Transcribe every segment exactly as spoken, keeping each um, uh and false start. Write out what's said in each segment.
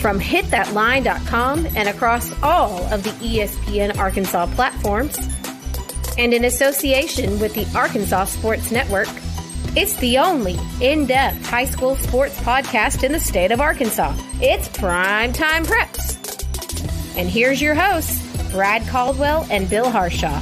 from hit that line dot com and across all of the E S P N Arkansas platforms, and in association with the Arkansas Sports Network, it's the only in-depth high school sports podcast in the state of Arkansas. It's Primetime Preps. And here's your hosts, Brad Caldwell and Bill Harshaw.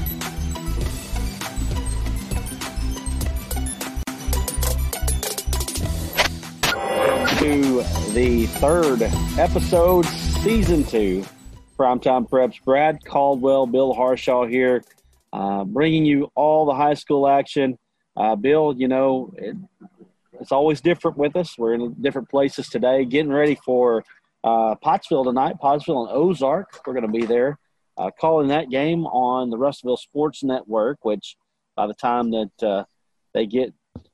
To the third episode, season two, Primetime Preps. Brad Caldwell, Bill Harshaw here, uh, bringing you all the high school action. Uh, Bill, you know, it, it's always different with us. We're in different places today, getting ready for uh, Pottsville tonight, Pottsville and Ozark. We're going to be there uh, calling that game on the Russellville Sports Network, which by the time that uh, they get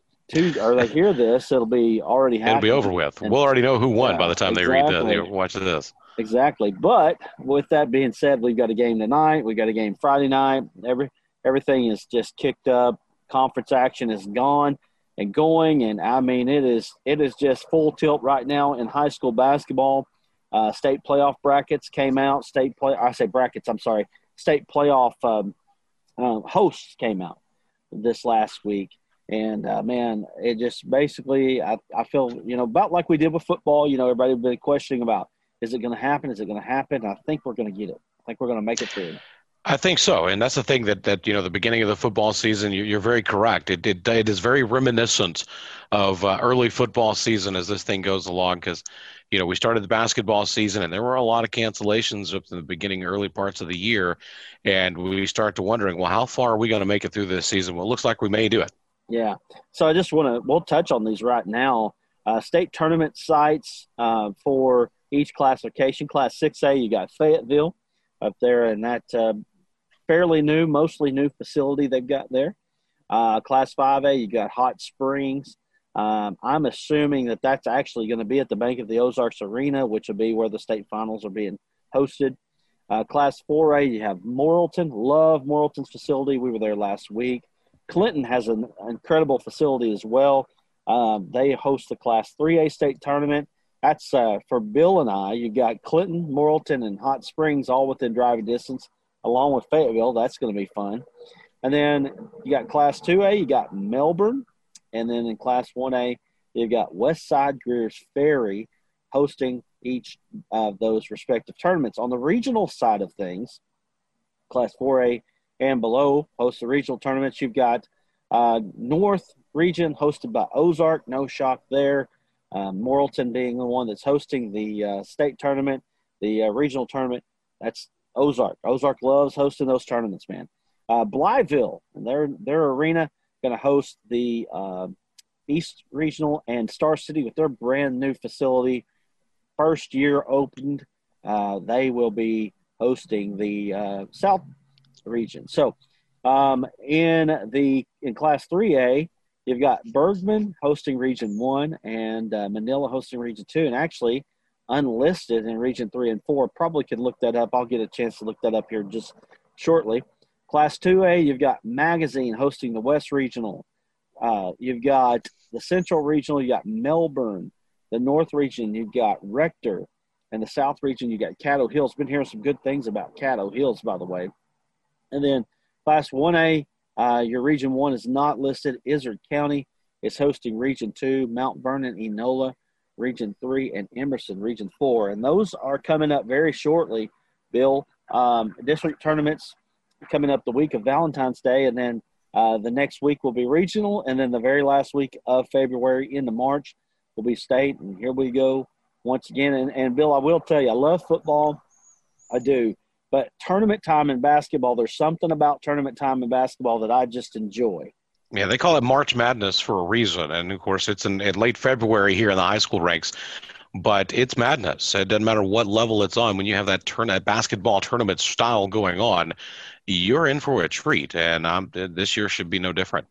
to or they hear this, it'll be already happening. It'll be over with. And we'll already know who won yeah, by the time exactly. they read the, they watch this. Exactly. But with that being said, we've got a game tonight. We've got a game Friday night. Every everything is just kicked up. Conference action is gone and going, and I mean it is it is just full tilt right now in high school basketball. Uh, state playoff brackets came out. State play I say brackets. I'm sorry. State playoff um, uh, hosts came out this last week, and uh, man, it just basically I, I feel you know about like we did with football. You know, everybody had been questioning about is it going to happen? Is it going to happen? I think we're going to get it. I think we're going to make it through. I think so, and that's the thing that, that you know, the beginning of the football season, you, you're very correct. It, it it is very reminiscent of uh, early football season as this thing goes along because, you know, we started the basketball season and there were a lot of cancellations up in the beginning, early parts of the year, and we start to wondering, well, how far are we going to make it through this season? Well, it looks like we may do it. Yeah, so I just want to – we'll touch on these right now. Uh, state tournament sites uh, for each classification. Class six A, you got Fayetteville up there, and that uh, – fairly new, mostly new facility they've got there. Uh, Class five A, you got Hot Springs. Um, I'm assuming that that's actually going to be at the Bank of the Ozarks Arena, which will be where the state finals are being hosted. Uh, Class four A, you have Morrilton. Love Morrilton's facility. We were there last week. Clinton has an incredible facility as well. Um, they host the Class three A state tournament. That's uh, for Bill and I. You've got Clinton, Morrilton, and Hot Springs all within driving distance, along with Fayetteville. That's going to be fun. And then you got Class two A, you got Melbourne. And then in Class one A, you've got Westside Greers Ferry hosting each of those respective tournaments. On the regional side of things, Class four A and below host the regional tournaments. You've got uh, North Region hosted by Ozark. No shock there. Uh, Morrilton being the one that's hosting the uh, state tournament, the uh, regional tournament. That's Ozark. Ozark loves hosting those tournaments, man. Uh, Blytheville, and their their arena, going to host the uh, East Regional, and Star City with their brand new facility. First year opened. Uh, they will be hosting the uh, South Region. So um, in the in Class three A, you've got Bergman hosting Region one and uh, Manila hosting Region two. And actually, unlisted in Region three and four. Probably could look that up. I'll get a chance to look that up here just shortly. Class two A, you've got Magazine hosting the West Regional. Uh, you've got the Central Regional. You got Melbourne. The North Region, you've got Rector. And the South Region, you got Caddo Hills. Been hearing some good things about Caddo Hills, by the way. And then Class one A, uh, your Region one is not listed. Izard County is hosting Region two, Mount Vernon, Enola, Region three, and Emerson, Region four. And those are coming up very shortly, Bill. Um, district tournaments coming up the week of Valentine's Day, and then uh, the next week will be regional, and then the very last week of February into March will be state. And here we go once again. And, and, Bill, I will tell you, I love football. I do. But tournament time in basketball, there's something about tournament time in basketball that I just enjoy. Yeah, they call it March Madness for a reason. And, of course, it's in, in late February here in the high school ranks. But it's madness. It doesn't matter what level it's on. When you have that, turn, that basketball tournament style going on, you're in for a treat. And um, this year should be no different.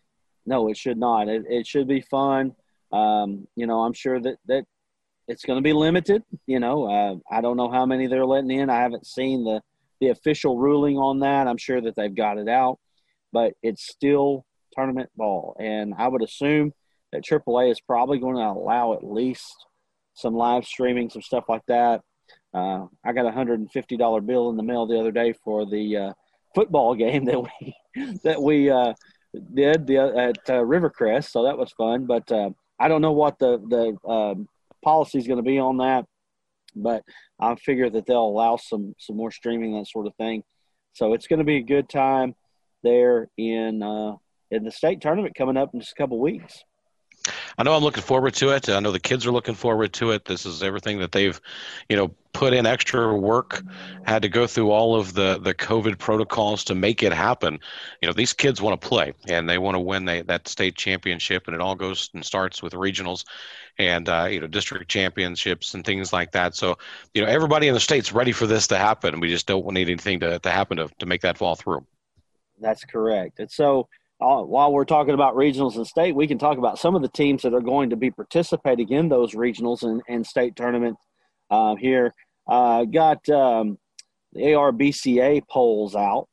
No, it should not. It, it should be fun. Um, you know, I'm sure that, that it's going to be limited. You know, uh, I don't know how many they're letting in. I haven't seen the, the official ruling on that. I'm sure that they've got it out. But it's still tournament ball. And I would assume that triple A is probably going to allow at least some live streaming, some stuff like that. Uh, I got a one hundred fifty dollars bill in the mail the other day for the uh, football game that we that we uh, did the, at uh, Rivercrest, so that was fun. But uh, I don't know what the the um, policy is going to be on that, but I figure that they'll allow some some more streaming, that sort of thing. So it's going to be a good time there in uh, in the state tournament coming up in just a couple of weeks. I know I'm looking forward to it. I know the kids are looking forward to it. This is everything that they've, you know, put in extra work, had to go through all of the, the COVID protocols to make it happen. You know, these kids want to play and they want to win they, that state championship, and it all goes and starts with regionals and, uh, you know, district championships and things like that. So, you know, everybody in the state's ready for this to happen. We just don't need anything to, to happen to, to make that fall through. That's correct. And so, Uh, while we're talking about regionals and state, we can talk about some of the teams that are going to be participating in those regionals and, and state tournaments uh, here. Uh, got um, the A R B C A polls out,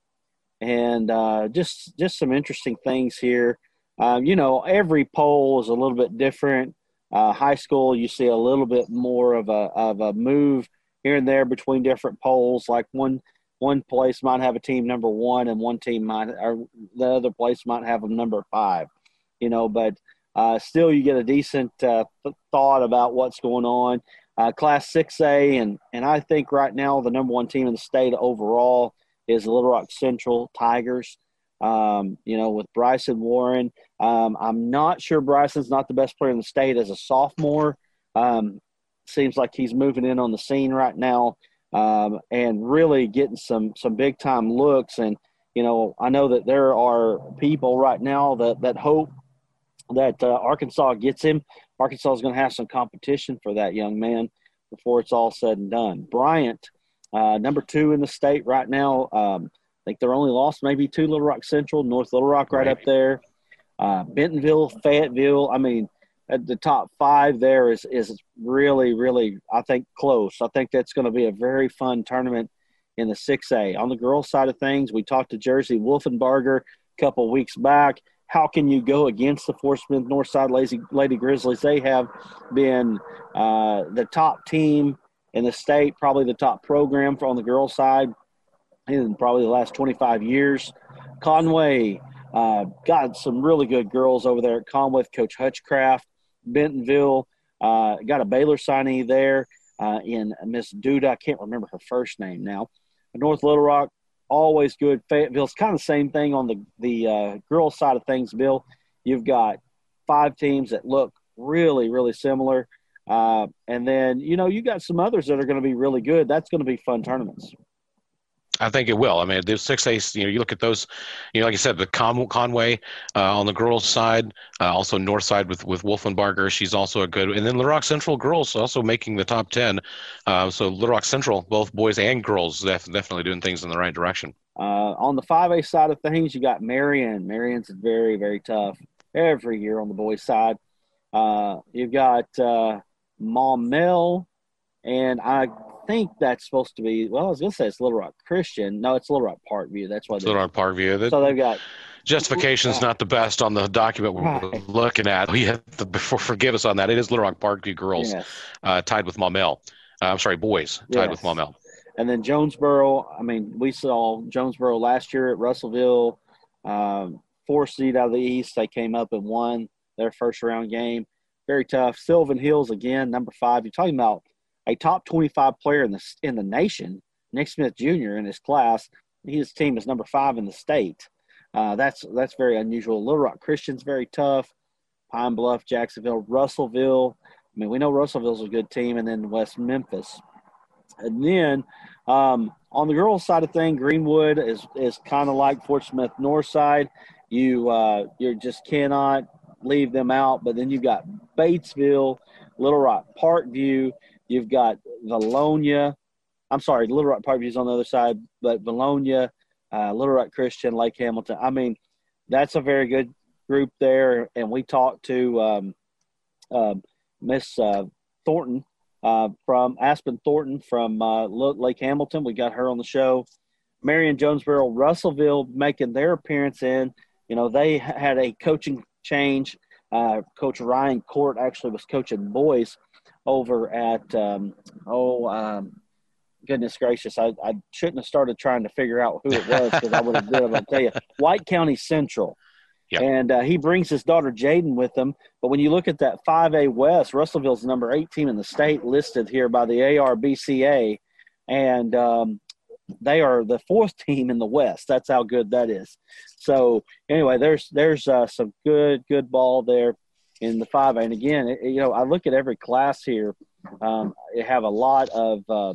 and uh, just just some interesting things here. Um, you know, every poll is a little bit different. Uh, high school, you see a little bit more of a of a move here and there between different polls. Like one. One place might have a team number one, and one team might, or the other place might have them number five, you know. But uh, still, you get a decent uh, th- thought about what's going on. Uh, Class six A, and and I think right now the number one team in the state overall is Little Rock Central Tigers. Um, you know, with Bryson Warren. Um, I'm not sure Bryson's not the best player in the state as a sophomore. Um, seems like he's moving in on the scene right now. Um, and really getting some some big time looks. And you know, I know that there are people right now that that hope that uh, Arkansas gets him. Arkansas is going to have some competition for that young man before it's all said and done. Bryant, uh, number two in the state right now. Um, I think they're only lost maybe two. Little Rock Central, North Little Rock right, right. up there. Uh, Bentonville, Fayetteville. I mean, at the top five there is is really, really, I think, close. I think that's going to be a very fun tournament in the six A. On the girls' side of things, we talked to Jersey Wolfenbarger a couple of weeks back. How can you go against the Fort Smith Northside Lady, Lady Grizzlies? They have been uh, the top team in the state, probably the top program for on the girls' side in probably the last twenty-five years. Conway uh, got some really good girls over there at Conway with Coach Hutchcraft. Bentonville, uh, got a Baylor signee there uh, in Miss Duda. I can't remember her first name now. North Little Rock, always good. Fayetteville's kind of the same thing on the, the uh, girls' side of things, Bill. You've got five teams that look really, really similar. Uh, and then, you know, you got some others that are going to be really good. That's going to be fun tournaments. I think it will. I mean, there's six A's, you know, you look at those, you know, like I said, the Con- Conway uh, on the girls' side, uh, also north side with, with Wolfenbarger. She's also a good, and then Little Rock Central girls also making the top ten. Uh, so Little Rock Central, both boys and girls, def- definitely doing things in the right direction. Uh, on the five A side of things, you got Marion. Marion's very, very tough every year on the boys' side. Uh, you've got uh, Maumelle, and I think that's supposed to be, well, I was going to say it's Little Rock Christian. No, it's Little Rock Parkview. That's why. Little Rock Parkview. That, so they've got justification's uh, not the best on the document we're right. looking at. We have to before, forgive us on that. It is Little Rock Parkview girls yes. uh, tied with Maumelle. Uh, I'm sorry, boys tied yes. with Maumelle. And then Jonesboro. I mean, we saw Jonesboro last year at Russellville, um, four seed out of the East. They came up and won their first round game. Very tough. Sylvan Hills again, number five. You're talking about a top twenty-five player in the in the nation, Nick Smith Junior in his class. His team is number five in the state. Uh, that's that's very unusual. Little Rock Christian's very tough. Pine Bluff, Jacksonville, Russellville. I mean, we know Russellville's a good team, and then West Memphis. And then um, on the girls' side of thing, Greenwood is is kind of like Fort Smith Northside. You uh, you just cannot leave them out. But then you've got Batesville, Little Rock Parkview. You've got Valonia. I'm sorry, Little Rock Parkview's on the other side, but Valonia, uh, Little Rock Christian, Lake Hamilton. I mean, that's a very good group there. And we talked to um, uh, Miss uh, Thornton uh, from Aspen Thornton from uh, Lake Hamilton. We got her on the show. Marion, Jonesboro, Russellville making their appearance in. You know, they had a coaching change Uh, Coach Ryan Court actually was coaching boys over at um, oh um, goodness gracious, I, I shouldn't have started trying to figure out who it was because I would have been able to tell you. White County Central. Yep. And uh, he brings his daughter Jaden with him. But when you look at that five A West, Russellville's number eight team in the state listed here by the A R B C A. And um, they are the fourth team in the West. That's how good that is. So, anyway, there's there's uh, some good, good ball there in the five A. And, again, it, you know, I look at every class here. Um, they have a lot of, uh,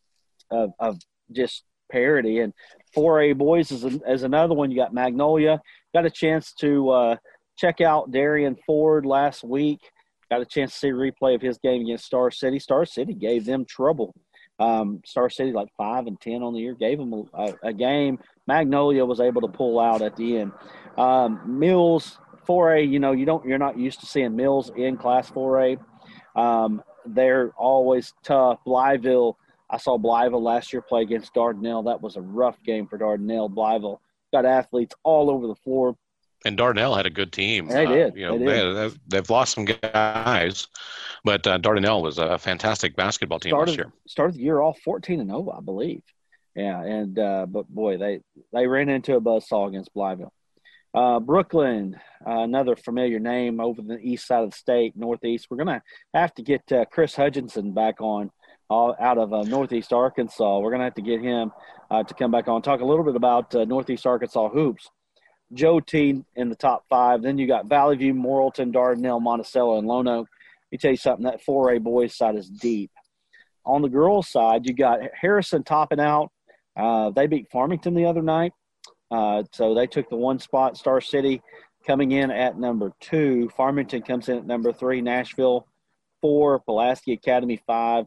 of, of just parity. And four A boys is, is another one. You got Magnolia. Got a chance to uh, check out Darian Ford last week. Got a chance to see a replay of his game against Star City. Star City gave them trouble. Um, Star City like five and ten on the year, gave them a, a game. Magnolia was able to pull out at the end. Um, Mills four A, you know, you don't you're not used to seeing Mills in Class four A. Um, they're always tough. Blytheville, I saw Blytheville last year play against Dardanelle. That was a rough game for Dardanelle. Blytheville got athletes all over the floor. And Dardanelle had a good team. They uh, did. You know, they they did. Had, they've lost some guys, but uh, Dardanelle was a fantastic basketball team started, last year. Started the year off fourteen and oh, I believe. Yeah, and uh, but boy, they they ran into a buzzsaw against Blytheville. Uh, Brooklyn, uh, another familiar name over the east side of the state, northeast. We're gonna have to get uh, Chris Hutchinson back on. Uh, out of uh, Northeast Arkansas. We're going to have to get him uh, to come back on, talk a little bit about uh, Northeast Arkansas hoops. Joe T in the top five. Then you got Valley View, Morrilton, Dardanelle, Monticello, and Lonoke. Let me tell you something, that four A boys side is deep. On the girls side, you got Harrison topping out. Uh, they beat Farmington the other night. Uh, so they took the one spot. Star City coming in at number two. Farmington comes in at number three. Nashville, four. Pulaski Academy, five.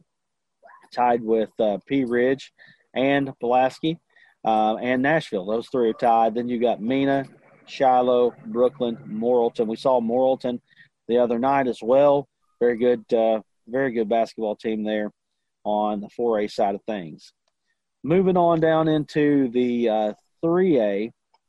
Tied with uh, Pea Ridge and Pulaski uh, and Nashville. Those three are tied. Then you got Mena, Shiloh, Brooklyn, Morrilton. We saw Morrilton the other night as well. Very good, uh, very good basketball team there on the four A side of things. Moving on down into the uh, three A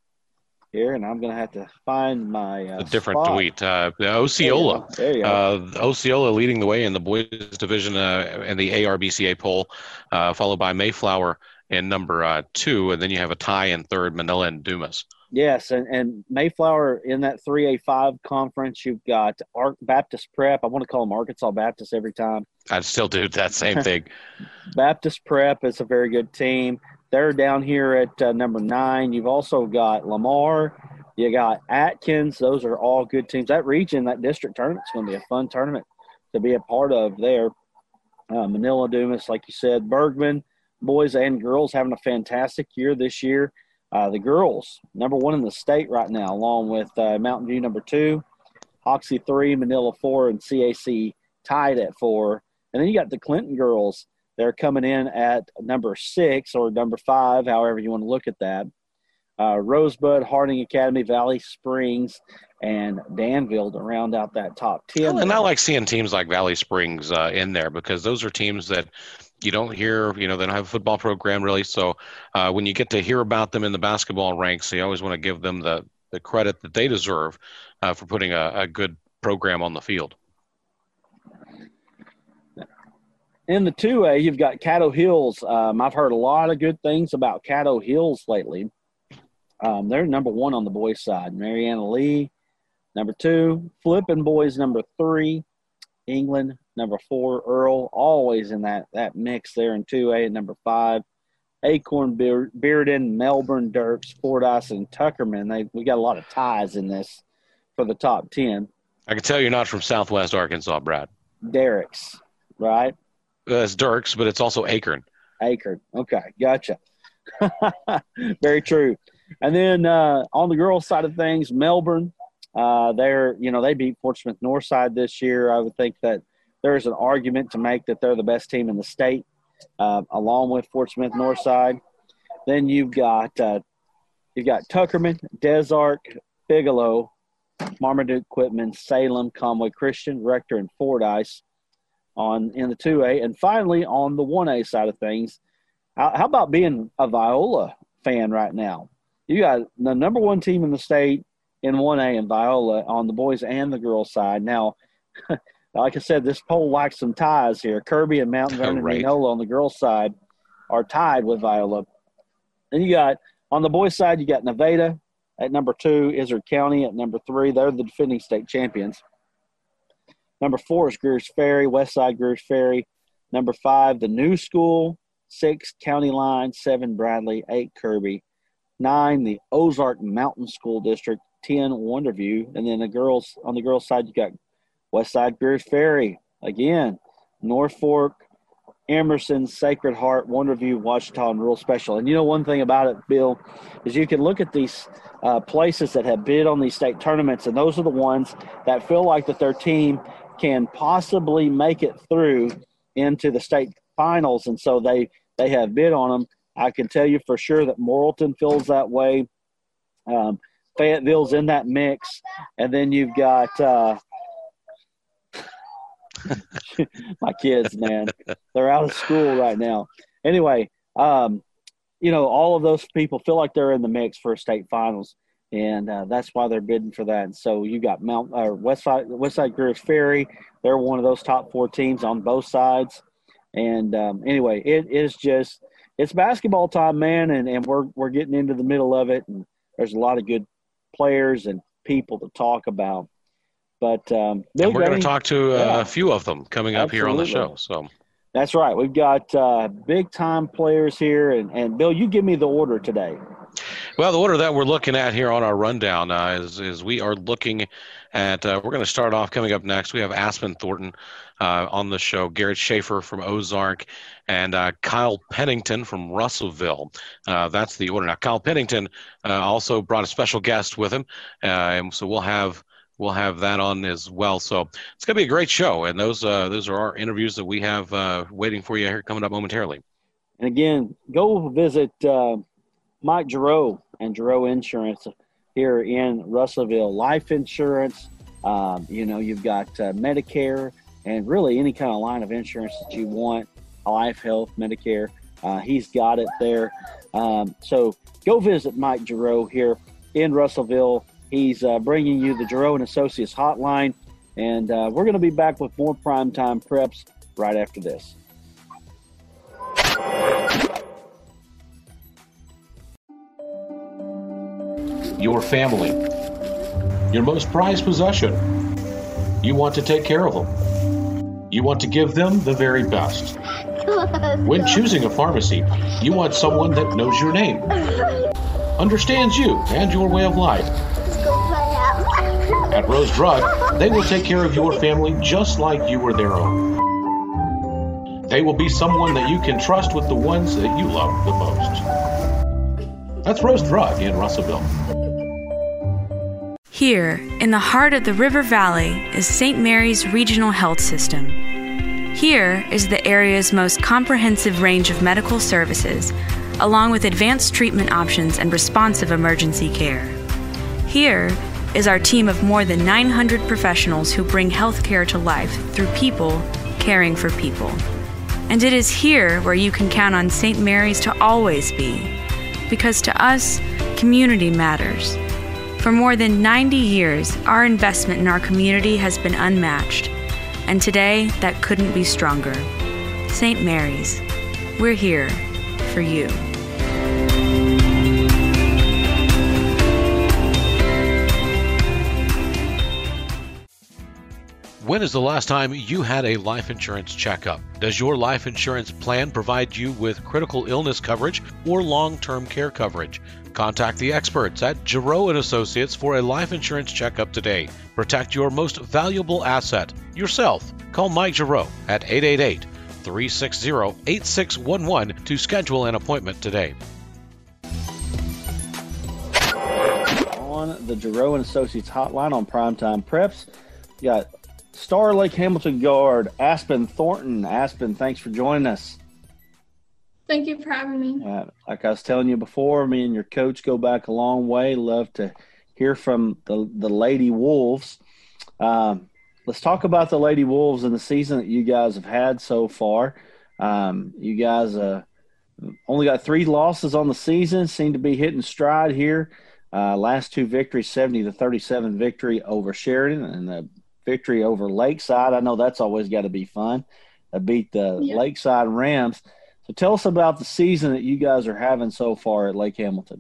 here, and I'm going to have to find my uh, a different spot. tweet. Uh, Osceola, there you go. There you go. Uh, Osceola leading the way in the boys division uh, in the A R B C A poll, uh, followed by Mayflower in number uh, two, and then you have a tie in third, Manila and Dumas. Yes, and, and Mayflower in that three A five conference, you've got Ar- Baptist Prep. I want to call them Arkansas Baptist every time. I'd still do that same thing. Baptist Prep is a very good team. They're down here at uh, number nine. You've also got Lamar. You got Atkins. Those are all good teams. That region, that district tournament is going to be a fun tournament to be a part of there. Uh, Manila, Dumas, like you said. Bergman, boys and girls having a fantastic year this year. Uh, the girls, number one in the state right now, along with uh, Mountain View number two, Hoxie three, Manila four, and C A C tied at four. And then you got the Clinton girls. They're coming in at number six or number five, however you want to look at that. Uh, Rosebud, Harding Academy, Valley Springs, and Danville to round out that top ten. Well, and I like seeing teams like Valley Springs uh, in there because those are teams that you don't hear, you know, they don't have a football program really. So uh, when you get to hear about them in the basketball ranks, you always want to give them the, the credit that they deserve uh, for putting a, a good program on the field. In the two A, you've got Caddo Hills. Um, I've heard a lot of good things about Caddo Hills lately. Um, they're number one on the boys' side. Mariana Lee, number two. Flippin' Boys, number three. England, number four. Earl, always in that, that mix there in two A at number five. Acorn, Beard, Bearden, Melbourne, Dirks, Fordyce, and Tuckerman. They, we got a lot of ties in this for the top ten. I can tell you're not from Southwest Arkansas, Brad. Derricks, right? Uh, it's Dirks, but it's also Acorn. Acorn. Okay, gotcha. Very true. And then uh, on the girls' side of things, Melbourne, uh, they're, you know, they beat Fort Smith Northside this year. I would think that there's an argument to make that they're the best team in the state, uh, along with Fort Smith Northside. Then you've got uh, you've got Tuckerman, Desark, Bigelow, Marmaduke, Quitman, Salem, Conway Christian, Rector, and Fordyce on in the two A. And finally, on the one A side of things, how, how about being a Viola fan right now? You got the number one team in the state in one A in Viola on the boys and the girls side. Now, like I said, this poll lacks some ties here. Kirby and Mount Vernon Oh, right. Mineola on the girls side are tied with Viola. Then you got, on the boys side, you got Nevada at number two, Izard County at number three. They're the defending state champions. Number four is Greers Ferry, Westside Greers Ferry. Number five, the New School. Six, County Line. Seven, Bradley. Eight, Kirby. Nine, the Ozark Mountain School District. Ten, Wonderview. And then the girls, on the girls' side, you got Westside Greers Ferry. Again, North Fork, Emerson, Sacred Heart, Wonderview, Ouachita, and Rural Special. And you know one thing about it, Bill, is you can look at these uh, places that have bid on these state tournaments, and those are the ones that feel like that their team can possibly make it through into the state finals, and so they, they have bid on them. I can tell you for sure that Morrilton feels that way. Um, Fayetteville's in that mix. And then you've got uh, – my kids, man, they're out of school right now. Anyway, um, you know, all of those people feel like they're in the mix for state finals, and uh, that's why they're bidding for that. And so you got Mount uh, Westside Westside Greers Ferry. They're one of those top four teams on both sides. And um, anyway, it is just it's basketball time, man, and, and we're we're getting into the middle of it, and there's a lot of good players and people to talk about. But um, Bill and we're going to talk to uh, yeah. a few of them coming up here on the show. So that's right. We've got uh, big-time players here. And, and, Bill, you give me the order today. Well, the order that we're looking at here on our rundown uh, is, is we are looking at uh, – we're going to start off coming up next. We have Aspen Thornton uh, on the show, Garrett Schaefer from Ozark, and uh, Kyle Pennington from Russellville. Uh, that's the order. Now, Kyle Pennington uh, also brought a special guest with him, uh, and so we'll have – We'll have that on as well. So it's going to be a great show. And those uh, those are our interviews that we have uh, waiting for you here coming up momentarily. And again, go visit uh, Mike Giroux and Giroux Insurance here in Russellville. Life insurance, um, you know, you've got uh, Medicare and really any kind of line of insurance that you want, life, health, Medicare. Uh, he's got it there. Um, so go visit Mike Giroux here in Russellville. He's uh, bringing you the Giroux and Associates hotline, and uh, we're going to be back with more Primetime Preps right after this. Your family, your most prized possession. You want to take care of them. You want to give them the very best. When choosing a pharmacy, you want someone that knows your name, understands you and your way of life. At Rose Drug, they will take care of your family just like you were their own. They will be someone that you can trust with the ones that you love the most. That's Rose Drug in Russellville. Here, in the heart of the River Valley, is Saint Mary's Regional Health System. Here is the area's most comprehensive range of medical services, along with advanced treatment options and responsive emergency care. Here is our team of more than nine hundred professionals who bring healthcare to life through people caring for people. And it is here where you can count on Saint Mary's to always be, because to us, community matters. For more than ninety years, our investment in our community has been unmatched, and today that couldn't be stronger. Saint Mary's, we're here for you. When is the last time you had a life insurance checkup? Does your life insurance plan provide you with critical illness coverage or long-term care coverage? Contact the experts at Giroux and Associates for a life insurance checkup today. Protect your most valuable asset, yourself. Call Mike Giroux at eight eight eight, three six zero, eight six one one to schedule an appointment today. On the Giroux and Associates hotline on Primetime Preps, you got Star Lake Hamilton guard Aspen Thornton. Aspen, thanks for joining us. Thank you for having me. Uh, like I was telling you before, me and your coach go back a long way. Love to hear from the, the Lady Wolves. Um, let's talk about the Lady Wolves and the season that you guys have had so far. Um, you guys uh, only got three losses on the season, seem to be hitting stride here. Uh, last two victories, seventy to thirty-seven victory over Sheridan and the victory over Lakeside. I know that's always got to be fun. They beat the Yeah. Lakeside Rams. So tell us about the season that you guys are having so far at Lake Hamilton.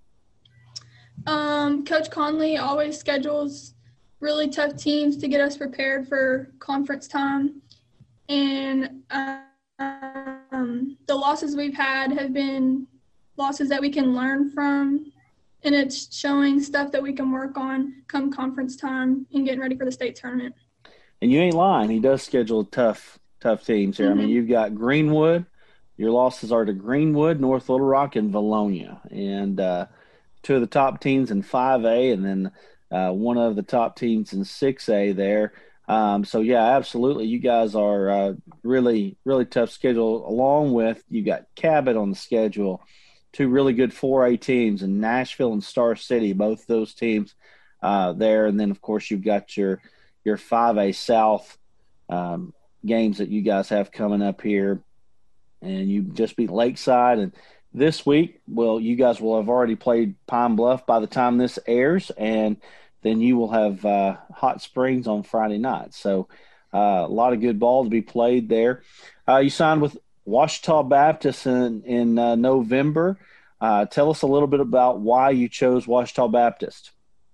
Um, Coach Conley always schedules really tough teams to get us prepared for conference time. And um, the losses we've had have been losses that we can learn from. And it's showing stuff that we can work on come conference time and getting ready for the state tournament. And you ain't lying. He does schedule tough, tough teams here. Mm-hmm. I mean, you've got Greenwood. Your losses are to Greenwood, North Little Rock, and Valonia. And uh, two of the top teams in five A and then uh, one of the top teams in six A there. Um, so, yeah, absolutely. You guys are uh, really, really tough schedule, along with you got Cabot on the schedule. Two really good four A teams in Nashville and Star City, both those teams uh, there. And then, of course, you've got your your five A South um, games that you guys have coming up here. And you just beat Lakeside. And this week, well, you guys will have already played Pine Bluff by the time this airs. And then you will have uh, Hot Springs on Friday night. So uh, a lot of good ball to be played there. Uh, you signed with Ouachita Baptist in, in uh, November. Uh, tell us a little bit about why you chose Ouachita Baptist.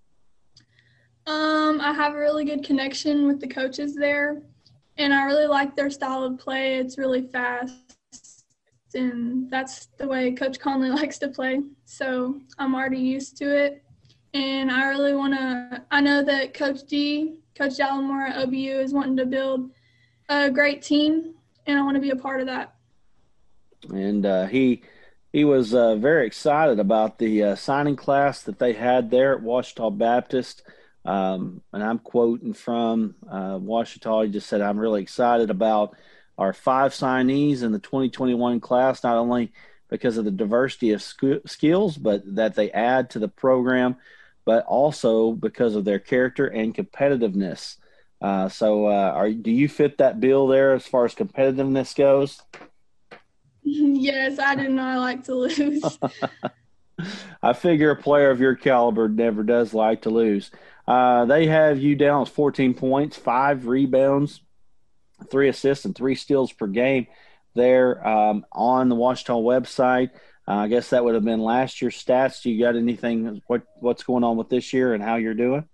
Um, I have a really good connection with the coaches there, and I really like their style of play. It's really fast, and that's the way Coach Conley likes to play. So I'm already used to it, and I really want to – I know that Coach D, Coach Dallimore at O B U is wanting to build a great team, and I want to be a part of that. And uh, he he was uh, very excited about the uh, signing class that they had there at Ouachita Baptist. Um, and I'm quoting from uh, Ouachita. He just said, I'm really excited about our five signees in the twenty twenty-one class, not only because of the diversity of sc- skills, but that they add to the program, but also because of their character and competitiveness. Uh, so uh, are, do you fit that bill there as far as competitiveness goes? Yes, I do not like to lose. I figure a player of your caliber never does like to lose. Uh, they have you down as fourteen points, five rebounds, three assists, and three steals per game there um, on the Ouachita website. Uh, I guess that would have been last year's stats. Do you got anything, what what's going on with this year and how you're doing?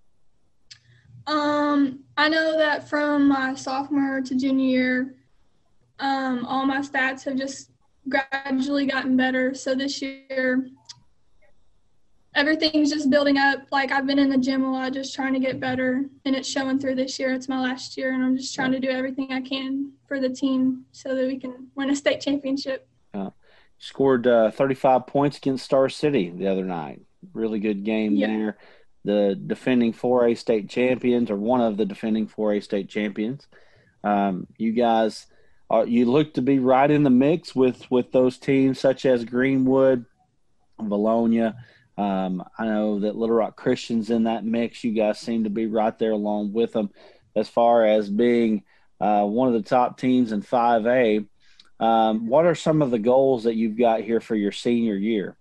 Um, I know that from my sophomore to junior year, um, all my stats have just gradually gotten better. So this year, everything's just building up. Like, I've been in the gym a lot just trying to get better, and it's showing through this year. It's my last year, and I'm just trying to do everything I can for the team so that we can win a state championship. Uh, scored uh, thirty-five points against Star City the other night. Really good game yeah. there. The defending four A state champions, or one of the defending four A state champions. Um, you guys, are, you look to be right in the mix with, with those teams such as Greenwood, Valonia. Um, I know that Little Rock Christian's in that mix. You guys seem to be right there along with them as far as being uh, one of the top teams in five A. Um, what are some of the goals that you've got here for your senior year?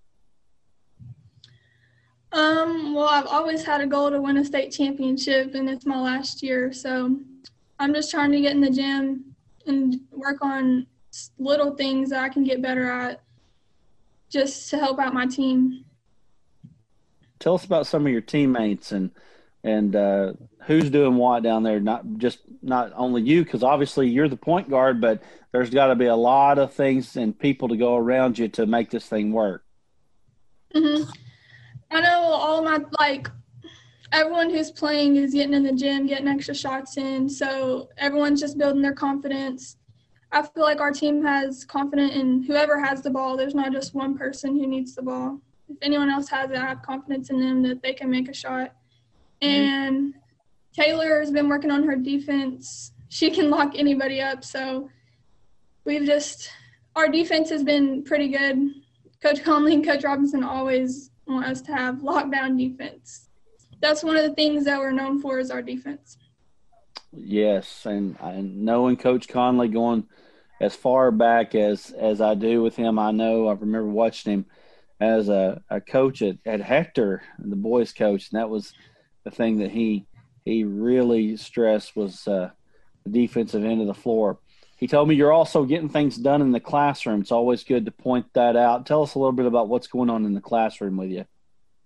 Um, well, I've always had a goal to win a state championship, and it's my last year. So I'm just trying to get in the gym and work on little things that I can get better at just to help out my team. Tell us about some of your teammates and and uh, who's doing what down there. Not just not only you, because obviously you're the point guard, but there's got to be a lot of things and people to go around you to make this thing work. Mm-hmm. I know all my like everyone who's playing is getting in the gym, getting extra shots in. So everyone's just building their confidence. I feel like our team has confidence in whoever has the ball. There's not just one person who needs the ball. If anyone else has it, I have confidence in them that they can make a shot. And Taylor has been working on her defense. She can lock anybody up. So we've just – our defense has been pretty good. Coach Conley and Coach Robinson always want us to have lockdown defense. That's one of the things that we're known for is our defense. Yes, and, and knowing Coach Conley going as far back as, as I do with him, I know I remember watching him as a, a coach at, at Hector, the boys coach, and that was the thing that he he really stressed was uh, the defensive end of the floor. He told me you're also getting things done in the classroom. It's always good to point that out. Tell us a little bit about what's going on in the classroom with you.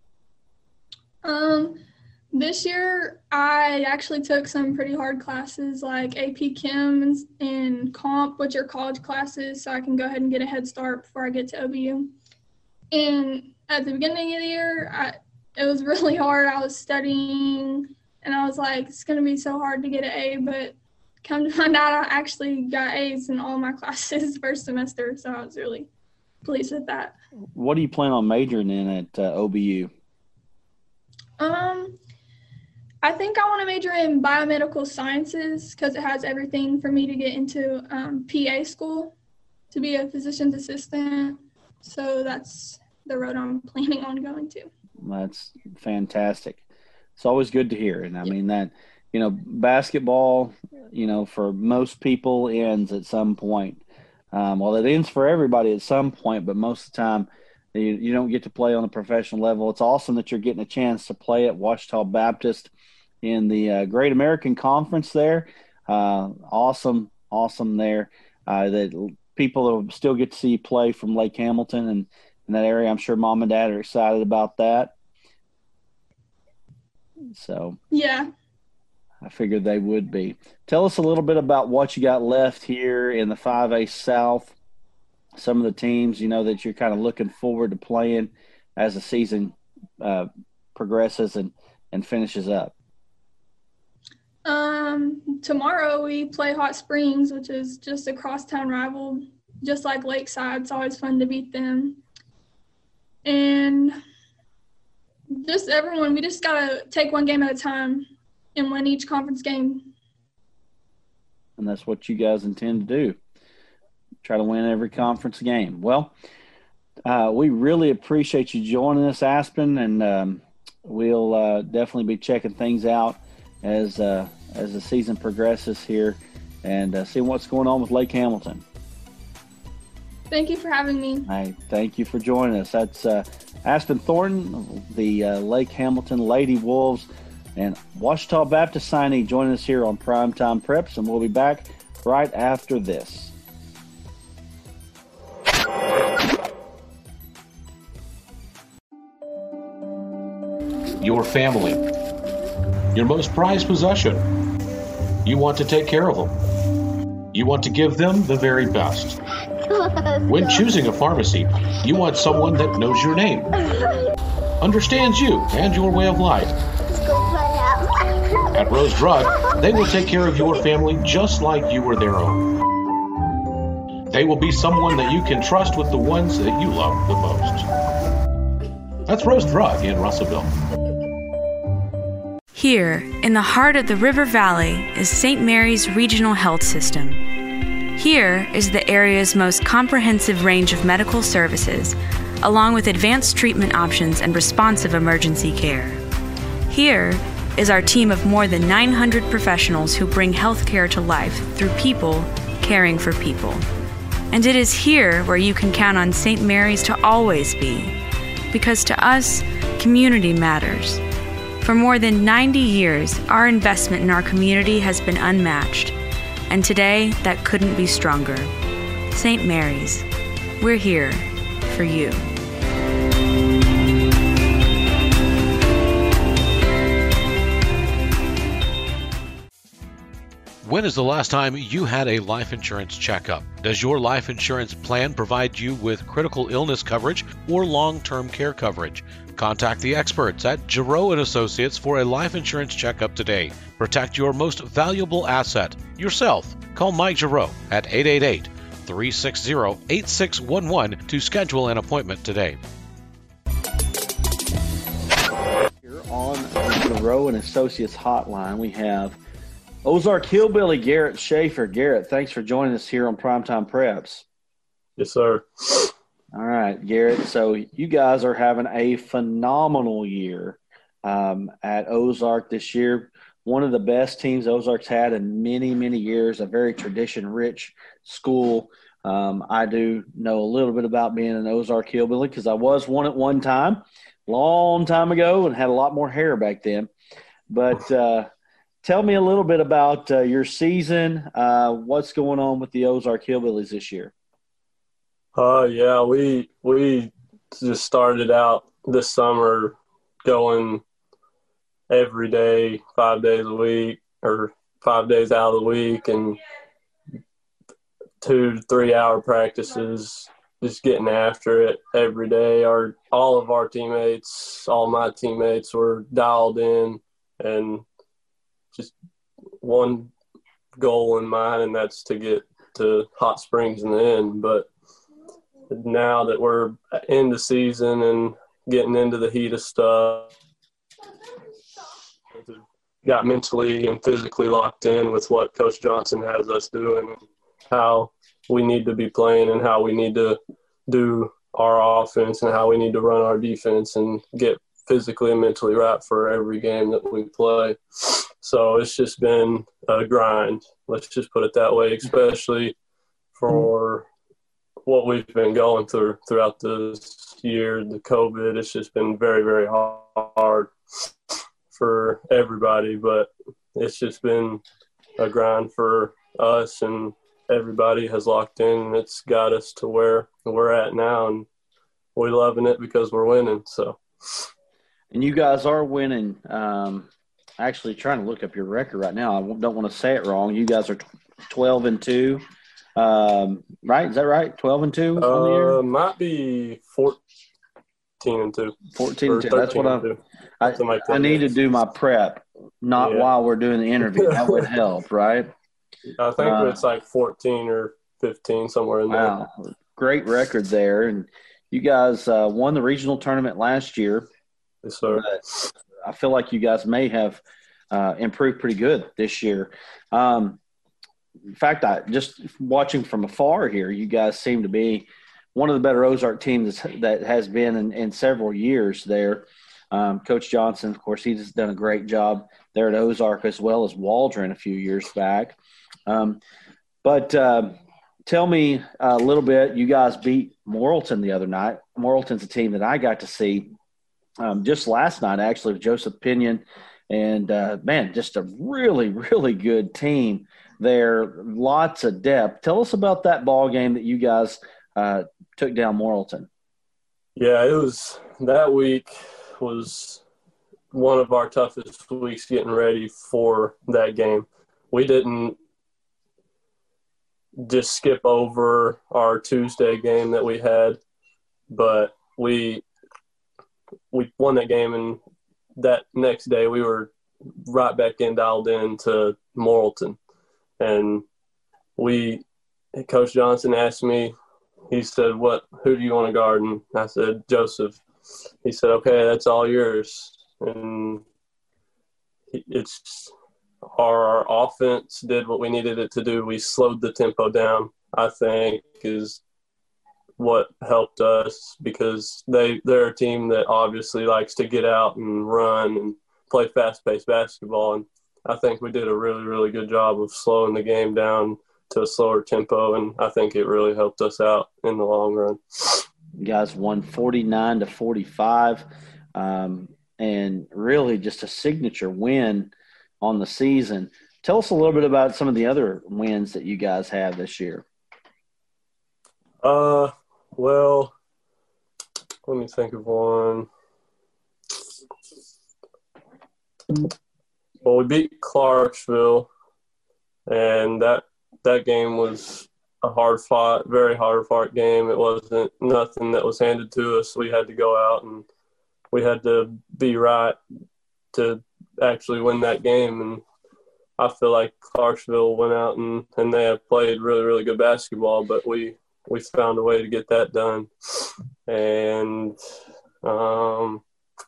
Um, this year I actually took some pretty hard classes like A P Chem and, and Comp, which are college classes, so I can go ahead and get a head start before I get to O B U. And at the beginning of the year, I, it was really hard. I was studying, and I was like, it's going to be so hard to get an A, but come to find out, I actually got A's in all my classes first semester, so I was really pleased with that. What do you plan on majoring in at uh, O B U? Um, I think I want to major in biomedical sciences because it has everything for me to get into um, P A school to be a physician's assistant. So that's the road I'm planning on going to. That's fantastic. It's always good to hear. And I mean that, you know, basketball, you know, for most people ends at some point. Um, well, it ends for everybody at some point, but most of the time you, you don't get to play on a professional level. It's awesome that you're getting a chance to play at Ouachita Baptist in the uh, Great American Conference there. Uh, awesome, awesome there. Uh, that people will still get to see you play from Lake Hamilton and in that area. I'm sure mom and dad are excited about that. So yeah, I figured they would be. Tell us a little bit about what you got left here in the five A South. Some of the teams, you know, that you're kind of looking forward to playing as the season uh, progresses and, and finishes up. Um, tomorrow we play Hot Springs, which is just a crosstown rival, just like Lakeside. It's always fun to beat them. And just everyone, we just got to take one game at a time and win each conference game. And that's what you guys intend to do. Try to win every conference game. Well, uh, we really appreciate you joining us, Aspen, and um, we'll uh, definitely be checking things out as uh, as the season progresses here and uh, seeing what's going on with Lake Hamilton. Thank you for having me. Hey, thank you for joining us. That's uh, Aspen Thornton, the uh, Lake Hamilton Lady Wolves, and Ouachita Baptist signee joining us here on Primetime Preps, and we'll be back right after this. Your family, your most prized possession. You want to take care of them. You want to give them the very best. When choosing a pharmacy, you want someone that knows your name, understands you and your way of life. At Rose Drug, they will take care of your family just like you were their own. They will be someone that you can trust with the ones that you love the most. That's Rose Drug in Russellville. Here, in the heart of the River Valley, is Saint Mary's Regional Health System. Here is the area's most comprehensive range of medical services, along with advanced treatment options and responsive emergency care. Here is our team of more than nine hundred professionals who bring healthcare to life through people caring for people. And it is here where you can count on Saint Mary's to always be, because to us, community matters. For more than ninety years, our investment in our community has been unmatched, and today that couldn't be stronger. Saint Mary's, we're here for you. When is the last time you had a life insurance checkup? Does your life insurance plan provide you with critical illness coverage or long-term care coverage? Contact the experts at Giroux and Associates for a life insurance checkup today. Protect your most valuable asset, yourself. Call Mike Giroux at eight eight eight, three six zero, eight six one one to schedule an appointment today. Here on the Giroux and Associates hotline, we have Ozark Hillbilly Garrett Schaefer. Garrett, thanks for joining us here on Primetime Preps. Yes, sir. All right, Garrett. So you guys are having a phenomenal year um, at Ozark this year. One of the best teams Ozark's had in many, many years, a very tradition-rich school Um, I do know a little bit about being an Ozark Hillbilly because I was one at one time, long time ago, and had a lot more hair back then. But uh, tell me a little bit about uh, your season. Uh, what's going on with the Ozark Hillbillies this year? Uh, yeah, we we just started out this summer going every day, five days a week, or five days out of the week, and two to three hour practices, just getting after it every day. Our all of our teammates, all my teammates were dialed in, and just one goal in mind, and that's to get to Hot Springs in the end. But now that we're in the season and getting into the heat of stuff, got mentally and physically locked in with what Coach Johnson has us doing, how we need to be playing and how we need to do our offense and how we need to run our defense and get physically and mentally right for every game that we play. So it's just been a grind, let's just put it that way, especially for what we've been going through throughout this year, the COVID. It's just been very, very hard for everybody, but it's just been a grind for us, and everybody has locked in, and it's got us to where we're at now, and we're loving it because we're winning. So, and you guys are winning. Um, actually, trying to look up your record right now. I don't want to say it wrong. You guys are twelve and two, um, right? Is that right? Twelve and two on the year? Uh, might be fourteen and two. Fourteen and two. That's what I'm. I, like I need to do my prep, not yeah. while we're doing the interview. That would help, right? I think uh, it's like fourteen or fifteen, somewhere in there. Wow. Great record there. And you guys uh, won the regional tournament last year. Yes, sir. I feel like you guys may have uh, improved pretty good this year. Um, in fact, I just watching from afar here, you guys seem to be one of the better Ozark teams that has been in, in several years there. Um, Coach Johnson, of course, he's done a great job there at Ozark as well as Waldron a few years back. Um, but uh, tell me a little bit. You guys beat Morrilton the other night. Morrilton's a team that I got to see um, just last night, actually, with Joseph Pinion. And, uh, man, just a really, really good team there. Lots of depth. Tell us about that ball game that you guys uh, took down Morrilton. Yeah, it was – that week was one of our toughest weeks getting ready for that game. We didn't – just skip over our Tuesday game that we had, but we we won that game, and that next day we were right back in dialed in to Morrilton. And we Coach Johnson asked me, he said, "What who do you want to guard?" And I said, "Joseph." He said, "Okay, that's all yours." And it's Our, our offense did what we needed it to do. We slowed the tempo down, I think, is what helped us, because they, they're a team that obviously likes to get out and run and play fast-paced basketball. And I think we did a really, really good job of slowing the game down to a slower tempo, and I think it really helped us out in the long run. You guys won forty-nine to forty-five, um, and really just a signature win on the season. Tell us a little bit about some of the other wins that you guys have this year. Uh, well, let me think of one. Well, we beat Clarksville, and that that game was a hard fought, very hard fought game. It wasn't nothing that was handed to us. We had to go out and we had to be right to actually win that game. And I feel like Clarksville went out and, and they have played really, really good basketball, but we, we found a way to get that done. And um,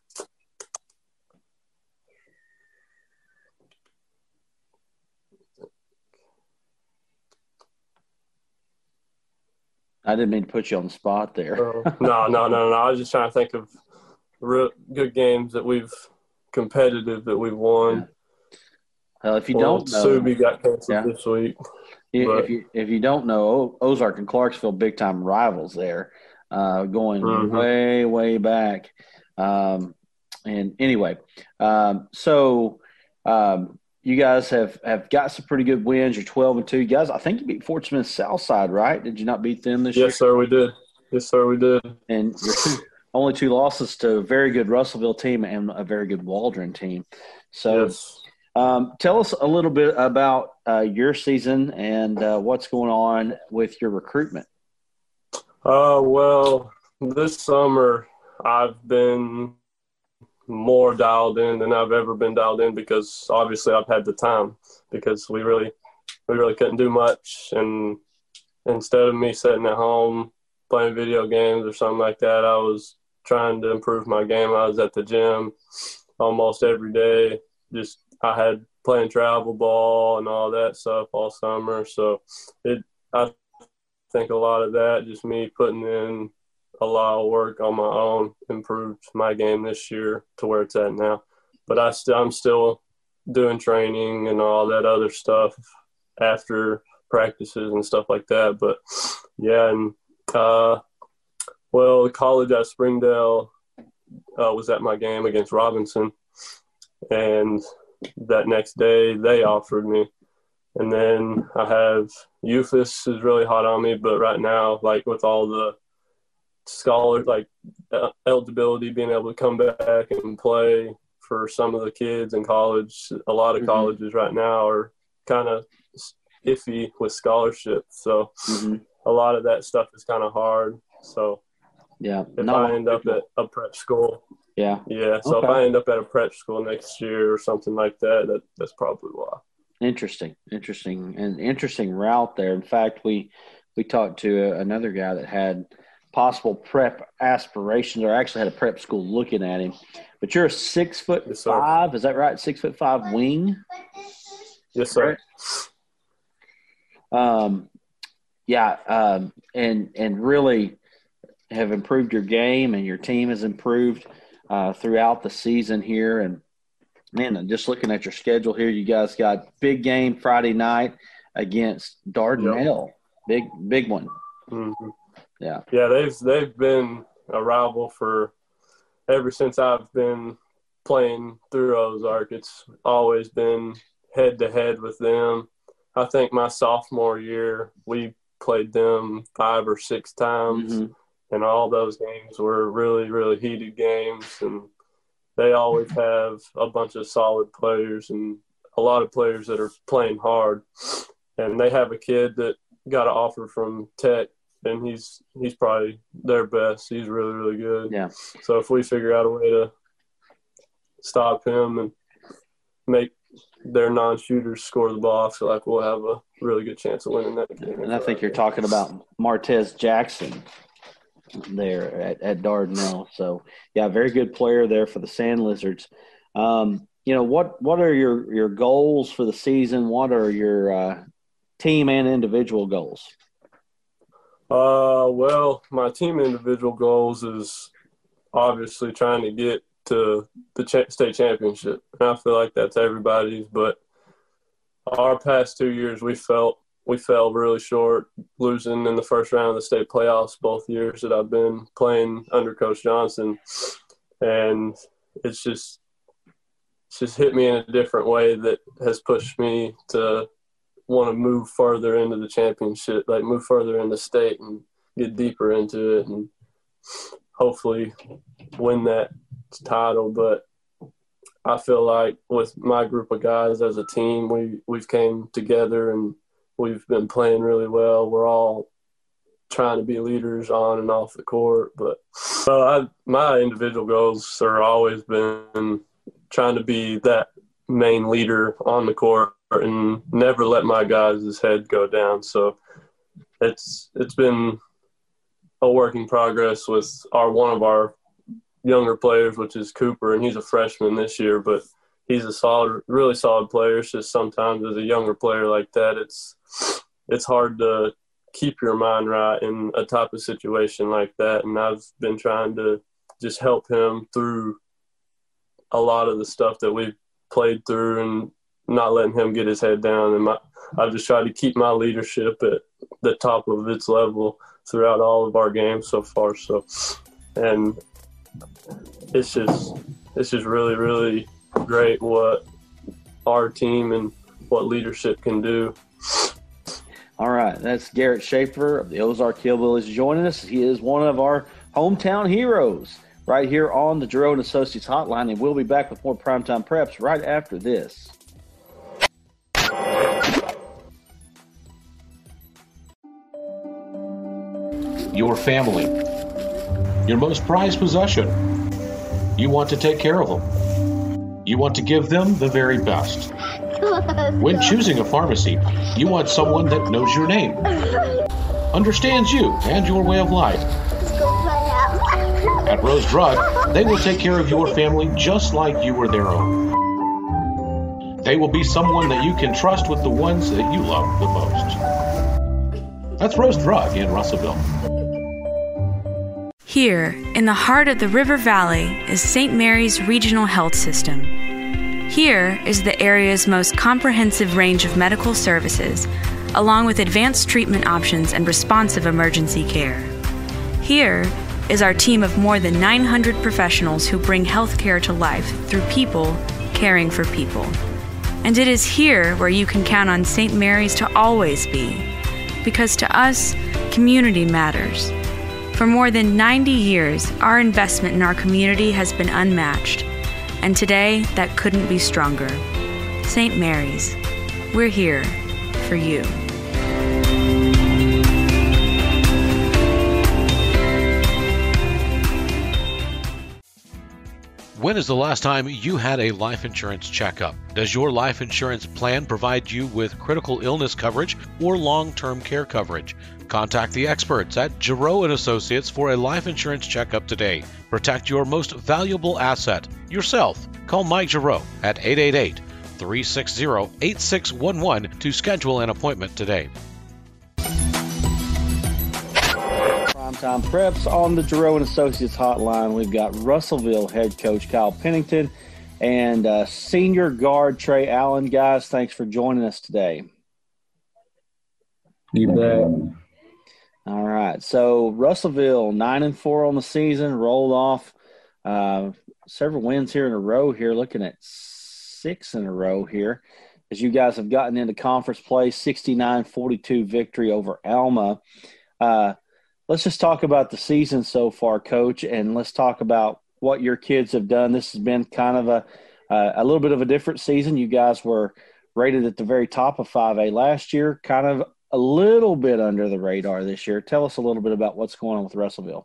I didn't mean to put you on the spot there. uh, no, no, no, no. I was just trying to think of real good games that we've competitive that we've won. Well, if you well, don't know, Subi got canceled yeah. this week. If but, you if you don't know, Ozark and Clarksville big time rivals there, uh, going mm-hmm. way way back. Um, and anyway, um, so um, you guys have, have got some pretty good wins. You're twelve and two. You guys, I think you beat Fort Smith Southside, right? Did you not beat them this yes, year? Yes, sir, we did. Yes, sir, we did. And your two, only two losses to a very good Russellville team and a very good Waldron team. So yes. um, tell us a little bit about uh, your season and uh, what's going on with your recruitment. Uh, well, this summer I've been more dialed in than I've ever been dialed in because obviously I've had the time because we really we really couldn't do much. And instead of me sitting at home playing video games or something like that, I was trying to improve my game. I was at the gym almost every day. Just I had playing travel ball and all that stuff all summer. So it I think a lot of that, just me putting in a lot of work on my own, improved my game this year to where it's at now. But I still I'm still doing training and all that other stuff after practices and stuff like that. But yeah, and uh, well, college at Springdale uh, was at my game against Robinson, and that next day they offered me. And then I have U F A S is really hot on me, but right now, like with all the scholar like uh, eligibility, being able to come back and play for some of the kids in college, a lot of mm-hmm. colleges right now are kind of iffy with scholarships. So mm-hmm. a lot of that stuff is kind of hard. So yeah, if I end up at a prep school, yeah, yeah. So okay. if I end up at a prep school next year or something like that, that that's probably why. Interesting, interesting, and interesting route there. In fact, we we talked to another guy that had possible prep aspirations, or actually had a prep school looking at him. But you're a six foot yes, five, is that right? Six foot five wing. Yes, sir. Um, yeah, um, and and really have improved your game, and your team has improved uh, throughout the season here. And man, just looking at your schedule here, you guys got big game Friday night against Dardanelle. Yep. Big, big one. Mm-hmm. Yeah. Yeah, they've they've been a rival for ever since I've been playing through Ozark. It's always been head to head with them. I think my sophomore year we played them five or six times, mm-hmm. and all those games were really, really heated games. And they always have a bunch of solid players and a lot of players that are playing hard. And they have a kid that got an offer from Tech, and he's he's probably their best. He's really, really good. Yeah. So if we figure out a way to stop him and make their non-shooters score the ball, I feel like we'll have a really good chance of winning that game. And I think you're talking about Martez Jackson there at, at Dardanelle. So, yeah, very good player there for the Sand Lizards. Um, you know, what what are your, your goals for the season? What are your uh, team and individual goals? Uh, well, my team individual goals is obviously trying to get to the ch- state championship. And I feel like that's everybody's, but our past two years we felt we fell really short, losing in the first round of the state playoffs both years that I've been playing under Coach Johnson. And it's just it's just hit me in a different way that has pushed me to want to move further into the championship, like move further into state and get deeper into it and hopefully win that title. But I feel like with my group of guys as a team, we, we've came together and we've been playing really well. We're all trying to be leaders on and off the court. But well, I, my individual goals are always been trying to be that main leader on the court and never let my guys' head go down. So it's it's been a work in progress with our one of our younger players, which is Cooper, and he's a freshman this year, but he's a solid, really solid player. It's just sometimes as a younger player like that, it's it's hard to keep your mind right in a type of situation like that. And I've been trying to just help him through a lot of the stuff that we've played through and not letting him get his head down. And my, I've just tried to keep my leadership at the top of its level throughout all of our games so far. So, and it's just it's just really, really great what our team and what leadership can do. All right, that's Garrett Schaefer of the Ozark Hillbillies joining us. He is one of our hometown heroes right here on the Giroux and Associates Hotline, and we'll be back with more Primetime Preps right after this. Your family, your most prized possession. You want to take care of them. You want to give them the very best. When choosing a pharmacy, you want someone that knows your name, understands you and your way of life. At Rose Drug, they will take care of your family just like you were their own. They will be someone that you can trust with the ones that you love the most. That's Rose Drug in Russellville. Here, in the heart of the River Valley, is Saint Mary's Regional Health System. Here is the area's most comprehensive range of medical services, along with advanced treatment options and responsive emergency care. Here is our team of more than nine hundred professionals who bring healthcare to life through people caring for people. And it is here where you can count on Saint Mary's to always be, because to us, community matters. For more than ninety years, our investment in our community has been unmatched. And today, that couldn't be stronger. Saint Mary's, we're here for you. When is the last time you had a life insurance checkup? Does your life insurance plan provide you with critical illness coverage or long-term care coverage? Contact the experts at Giroux and Associates for a life insurance checkup today. Protect your most valuable asset, yourself. Call Mike Giroux at eight eight eight, three six zero, eight six one one to schedule an appointment today. Primetime Preps on the Giroux and Associates Hotline. We've got Russellville head coach Kyle Pennington and uh, senior guard Trey Allen. Guys, thanks for joining us today. You bet. All right. So Russellville, nine and four on the season, rolled off uh, several wins here in a row here, looking at six in a row here as you guys have gotten into conference play, sixty-nine forty-two victory over Alma. Uh, let's just talk about the season so far, Coach, and let's talk about what your kids have done. This has been kind of a, uh, a little bit of a different season. You guys were rated at the very top of five A last year, kind of a little bit under the radar this year. Tell us a little bit about what's going on with Russellville.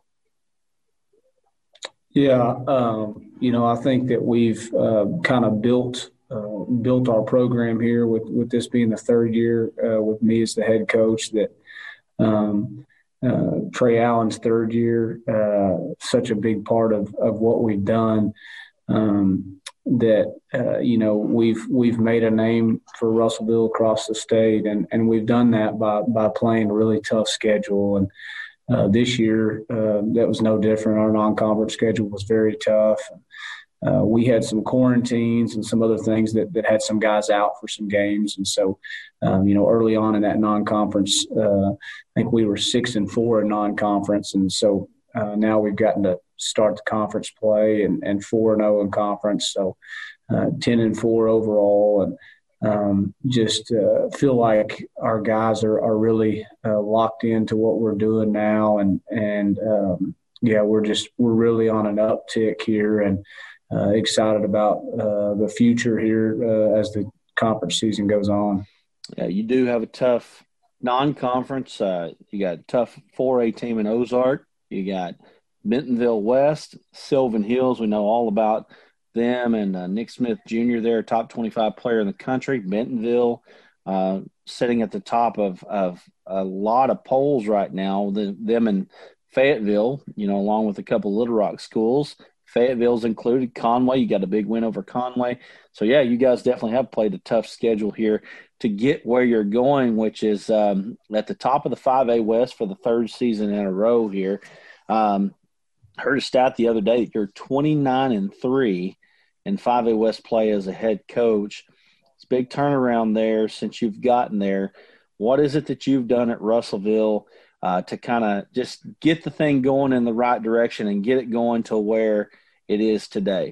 Yeah, um, you know, I think that we've uh, kind of built uh, built our program here with, with this being the third year uh, with me as the head coach, that um, uh, Trey Allen's third year, uh, such a big part of, of what we've done. Um, that, uh, you know, we've we've made a name for Russellville across the state, and, and we've done that by, by playing a really tough schedule. And uh, this year, uh, that was no different. Our non-conference schedule was very tough. Uh, we had some quarantines and some other things that, that had some guys out for some games. And so, um, you know, early on in that non-conference, uh, I think we were six and four in non-conference. And so uh, now we've gotten to start the conference play and, and four and oh in conference. So uh, ten and four overall, and um, just uh, feel like our guys are, are really uh, locked into what we're doing now. And, and um, yeah, we're just, we're really on an uptick here, and uh, excited about uh, the future here uh, as the conference season goes on. Yeah, you do have a tough non-conference. Uh, you got a tough four A team in Ozark. You got Bentonville West, Sylvan Hills. We know all about them, and uh, Nick Smith Junior there, top twenty-five player in the country. Bentonville uh, sitting at the top of, of a lot of polls right now. The, them and Fayetteville, you know, along with a couple Little Rock schools. Fayetteville's included. Conway, you got a big win over Conway. So, yeah, you guys definitely have played a tough schedule here to get where you're going, which is um, at the top of the five A West for the third season in a row here. Um, heard a stat the other day that you're twenty-nine and three in five A West play as a head coach. It's a big turnaround there since you've gotten there. What is it that you've done at Russellville uh, to kind of just get the thing going in the right direction and get it going to where it is today?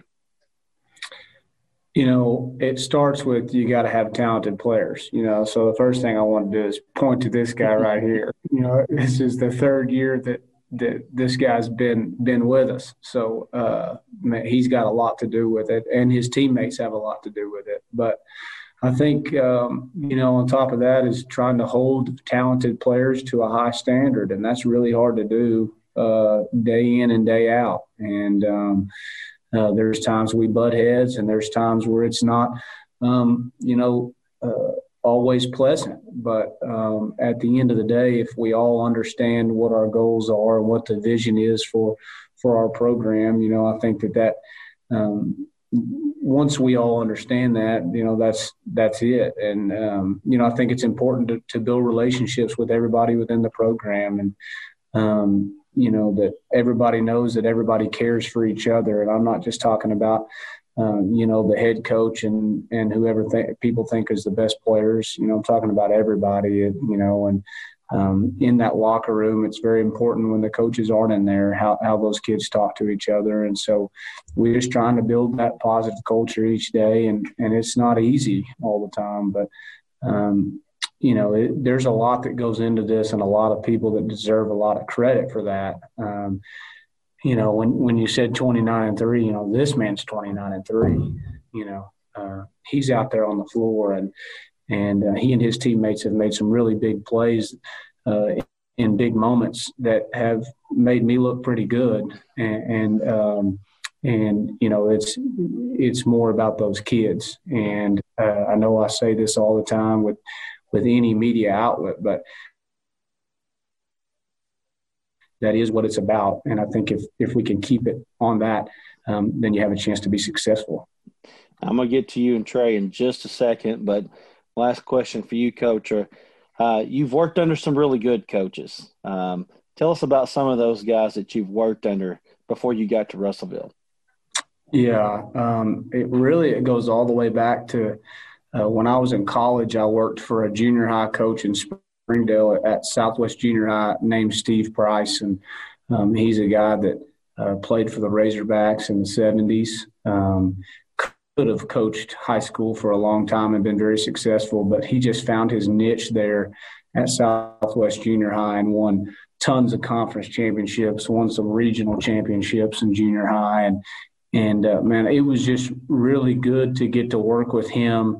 You know, it starts with you got to have talented players, you know. So the first thing I want to do is point to this guy right here. You know, this is the third year that that this guy's been been with us. So uh, man, he's got a lot to do with it, and his teammates have a lot to do with it. But I think, um, you know, on top of that is trying to hold talented players to a high standard, and that's really hard to do uh, day in and day out. And um, uh, there's times we butt heads, and there's times where it's not, um, you know, uh, always pleasant. But um, at the end of the day, if we all understand what our goals are and what the vision is for for our program, you know, I think that that um, once we all understand that, you know, that's that's it. And, um, you know, I think it's important to, to build relationships with everybody within the program, and, um, you know, that everybody knows that everybody cares for each other. And I'm not just talking about, um, you know, the head coach and, and whoever th- people think is the best players. You know, I'm talking about everybody, you know, and um, in that locker room, it's very important when the coaches aren't in there, how, how those kids talk to each other. And so we're just trying to build that positive culture each day. And, and it's not easy all the time, but, um, you know, it, there's a lot that goes into this, and a lot of people that deserve a lot of credit for that. Um, you know, when, when you said twenty-nine and three, you know, this man's twenty-nine and three, you know, uh, he's out there on the floor, and, and uh, he and his teammates have made some really big plays uh, in big moments that have made me look pretty good. And, and, um, and, you know, it's, it's more about those kids. And uh, I know I say this all the time with, with any media outlet, but that is what it's about. And I think if, if we can keep it on that, um, then you have a chance to be successful. I'm going to get to you and Trey in just a second, but last question for you, Coach. Uh, you've worked under some really good coaches. Um, tell us about some of those guys that you've worked under before you got to Russellville. Yeah, um, it really it goes all the way back to uh, when I was in college. I worked for a junior high coach in Springdale at Southwest Junior High named Steve Price, and um, he's a guy that uh, played for the Razorbacks in the seventies. Um, could have coached high school for a long time and been very successful, but he just found his niche there at Southwest Junior High and won tons of conference championships, won some regional championships in junior high. And, and uh, man, it was just really good to get to work with him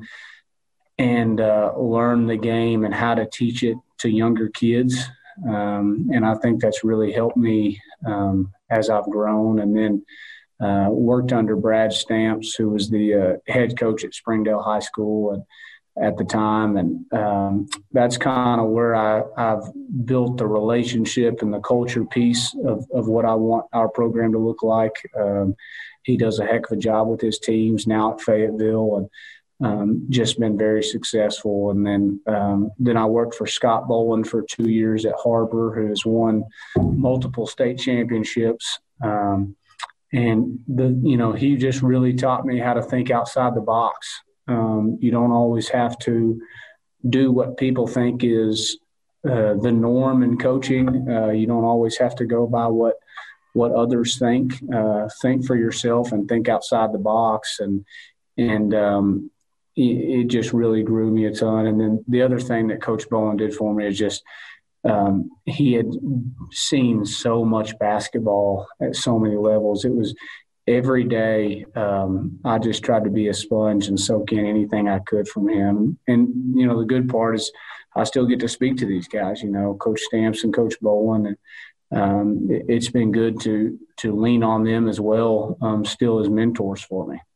and uh, learn the game and how to teach it to younger kids. Um, and I think that's really helped me um, as I've grown. And then Uh, worked under Brad Stamps, who was the uh, head coach at Springdale High School and, at the time. And um, that's kind of where I, I've built the relationship and the culture piece of, of what I want our program to look like. Um, he does a heck of a job with his teams now at Fayetteville, and um, just been very successful. And then um, then I worked for Scott Boland for two years at Harbor, who has won multiple state championships. Um, And, the you know, he just really taught me how to think outside the box. Um, you don't always have to do what people think is uh, the norm in coaching. Uh, you don't always have to go by what what others think. Uh, think for yourself and think outside the box. And, and um, it, it just really grew me a ton. And then the other thing that Coach Bowen did for me is just – Um, he had seen so much basketball at so many levels. It was every day. Um, I just tried to be a sponge and soak in anything I could from him. And, you know, the good part is I still get to speak to these guys, you know, Coach Stamps and Coach Bowen. And um, it, it's been good to, to lean on them as well, um, still as mentors for me.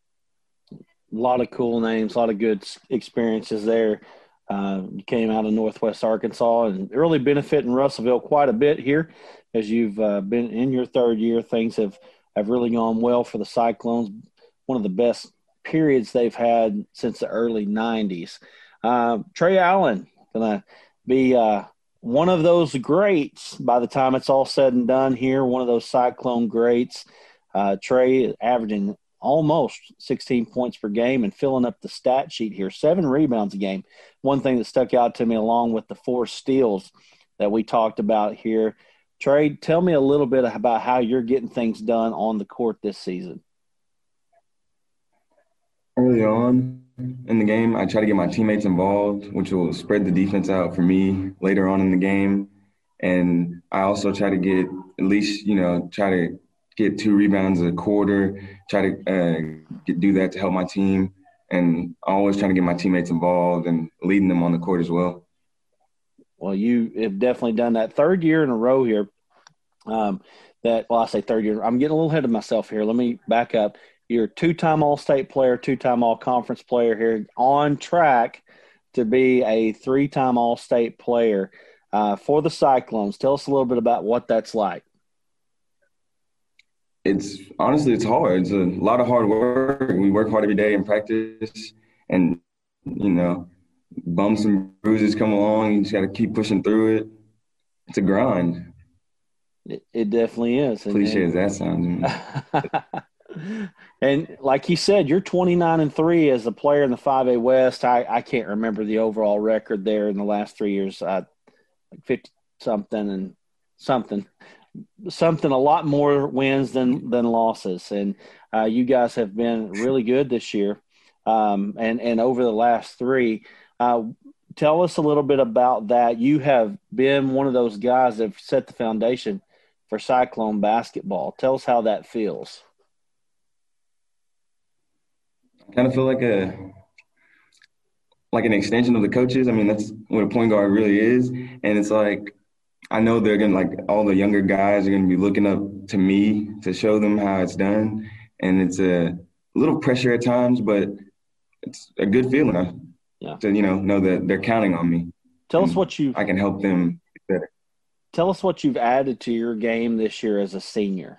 A lot of cool names, a lot of good experiences there. Uh, you came out of Northwest Arkansas and really benefiting Russellville quite a bit here as you've uh, been in your third year. Things have, have really gone well for the Cyclones, one of the best periods they've had since the early nineties. Uh, Trey Allen going to be uh, one of those greats by the time it's all said and done here, one of those Cyclone greats. Uh, Trey averaging almost sixteen points per game and filling up the stat sheet here, seven rebounds a game. One thing that stuck out to me along with the four steals that we talked about here. Trey, tell me a little bit about how you're getting things done on the court this season. Early on in the game, I try to get my teammates involved, which will spread the defense out for me later on in the game. And I also try to get at least, you know, try to get two rebounds a quarter, try to uh, get, do that to help my team. And always trying to get my teammates involved and leading them on the court as well. Well, you have definitely done that. Third year in a row here um, that, well, I say third year. I'm getting a little ahead of myself here. Let me back up. You're a two-time All-State player, two-time All-Conference player here, on track to be a three-time All-State player uh, for the Cyclones. Tell us a little bit about what that's like. It's honestly, it's hard. It's a lot of hard work. We work hard every day in practice, and, you know, bumps and bruises come along. You just got to keep pushing through it. It's a grind. It, it definitely is. Cliche as that sounds. And like you said, you're twenty-nine and three as a player in the five A West. I, I can't remember the overall record there in the last three years. Uh, like fifty something and something, something a lot more wins than than losses. And uh, you guys have been really good this year, um, and and over the last three. Uh, tell us a little bit about that. You have been one of those guys that have set the foundation for Cyclone basketball. Tell us how that feels. I kind of feel like a like an extension of the coaches. I mean, that's what a point guard really is. And it's like, I know they're going to, like, all the younger guys are going to be looking up to me to show them how it's done. And it's a little pressure at times, but it's a good feeling yeah. to, you know, know that they're counting on me. Tell us what you – I can help them get better. Tell us what you've added to your game this year as a senior.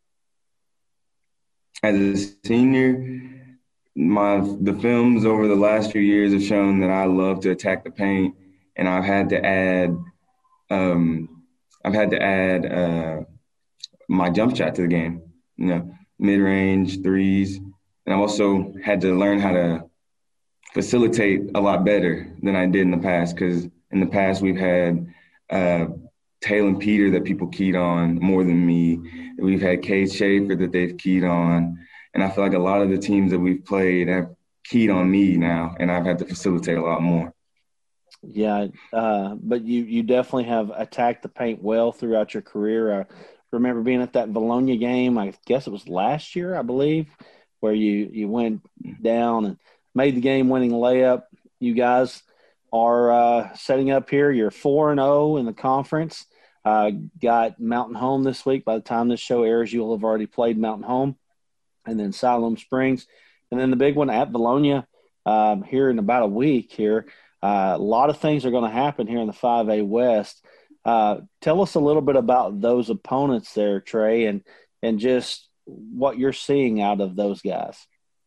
As a senior – My the films over the last few years have shown that I love to attack the paint, and I've had to add, um, I've had to add uh, my jump shot to the game. You know, mid range threes, and I've also had to learn how to facilitate a lot better than I did in the past. Because in the past we've had uh, Taylor Peter that people keyed on more than me. We've had Cade Schaefer that they've keyed on. And I feel like a lot of the teams that we've played have keyed on me now, and I've had to facilitate a lot more. Yeah, uh, but you you definitely have attacked the paint well throughout your career. I remember being at that Bologna game, I guess it was last year, I believe, where you, you went down and made the game-winning layup. You guys are uh, setting up here. You're four and oh in the conference. Uh, got Mountain Home this week. By the time this show airs, you'll have already played Mountain Home. And then Siloam Springs, and then the big one at Bologna um, here in about a week here. Uh, a lot of things are going to happen here in the five A West. Uh, tell us a little bit about those opponents there, Trey, and and just what you're seeing out of those guys.